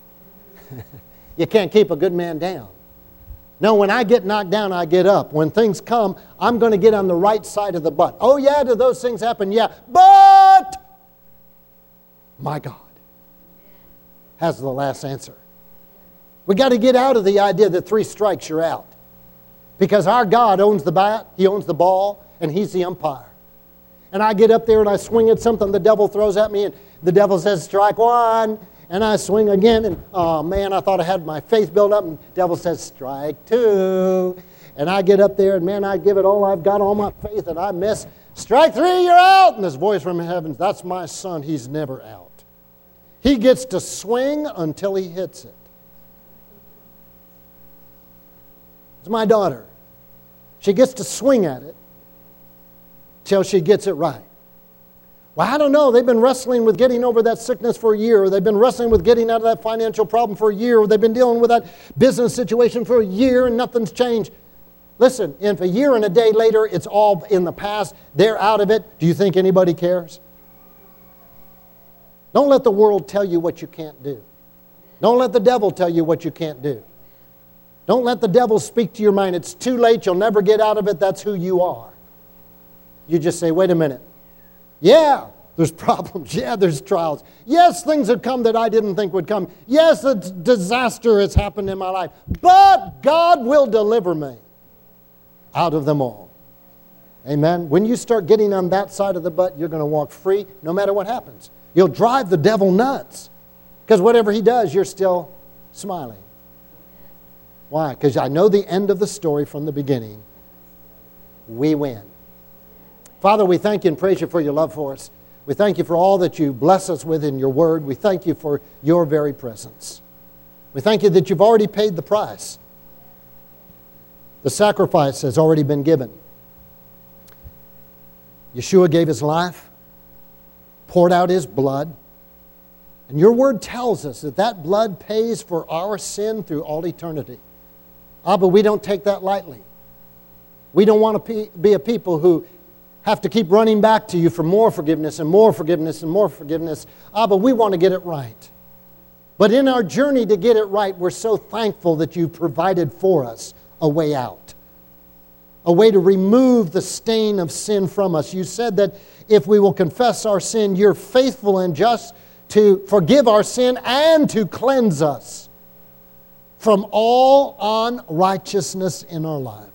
You can't keep a good man down. No, when I get knocked down, I get up. When things come, I'm going to get on the right side of the butt. Oh yeah, do those things happen? Yeah. But my God has the last answer. We've got to get out of the idea that three strikes, you're out. Because our God owns the bat, He owns the ball, and He's the umpire. And I get up there and I swing at something the devil throws at me, and the devil says, strike one. And I swing again, and oh man, I thought I had my faith built up, and the devil says, strike two. And I get up there, and man, I give it all I've got, all my faith, and I miss. Strike three, you're out. And this voice from heaven, that's my son, he's never out. He gets to swing until he hits it. It's my daughter. She gets to swing at it till she gets it right. Well, I don't know. They've been wrestling with getting over that sickness for a year, or they've been wrestling with getting out of that financial problem for a year, or they've been dealing with that business situation for a year and nothing's changed. Listen, if a year and a day later it's all in the past, they're out of it, do you think anybody cares? Don't let the world tell you what you can't do. Don't let the devil tell you what you can't do. Don't let the devil speak to your mind. It's too late. You'll never get out of it. That's who you are. You just say, wait a minute. Yeah, there's problems. Yeah, there's trials. Yes, things have come that I didn't think would come. Yes, a disaster has happened in my life. But God will deliver me out of them all. Amen. When you start getting on that side of the butt, you're going to walk free no matter what happens. You'll drive the devil nuts. Because whatever he does, you're still smiling. Why? Because I know the end of the story from the beginning. We win. Father, we thank you and praise you for your love for us. We thank you for all that you bless us with in your word. We thank you for your very presence. We thank you that you've already paid the price. The sacrifice has already been given. Yeshua gave his life, poured out his blood, and your word tells us that that blood pays for our sin through all eternity. Ah, but we don't take that lightly. We don't want to be a people who have to keep running back to you for more forgiveness and more forgiveness and more forgiveness. Ah, but we want to get it right. But in our journey to get it right, we're so thankful that you provided for us a way out. A way to remove the stain of sin from us. You said that if we will confess our sin, you're faithful and just to forgive our sin and to cleanse us from all unrighteousness in our life.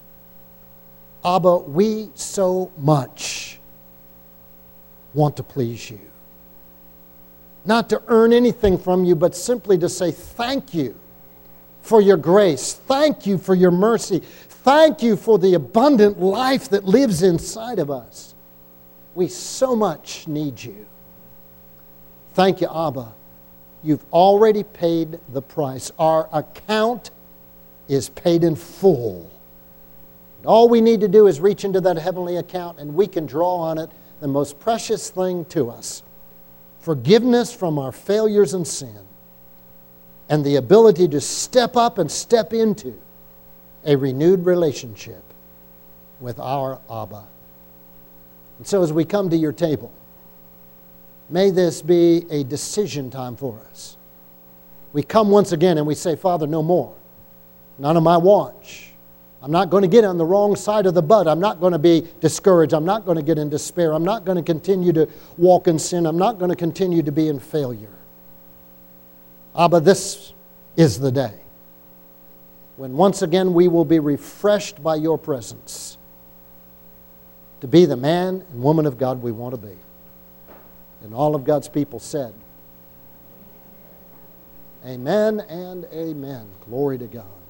Abba, we so much want to please you. Not to earn anything from you, but simply to say thank you for your grace. Thank you for your mercy. Thank you for the abundant life that lives inside of us. We so much need you. Thank you, Abba. You've already paid the price. Our account is paid in full. All we need to do is reach into that heavenly account and we can draw on it the most precious thing to us. Forgiveness from our failures and sin. And the ability to step up and step into a renewed relationship with our Abba. And so as we come to your table, may this be a decision time for us. We come once again and we say, Father, no more. None of my watch. I'm not going to get on the wrong side of the butt. I'm not going to be discouraged. I'm not going to get in despair. I'm not going to continue to walk in sin. I'm not going to continue to be in failure. Abba, this is the day when once again we will be refreshed by your presence to be the man and woman of God we want to be. And all of God's people said, amen and amen. Glory to God.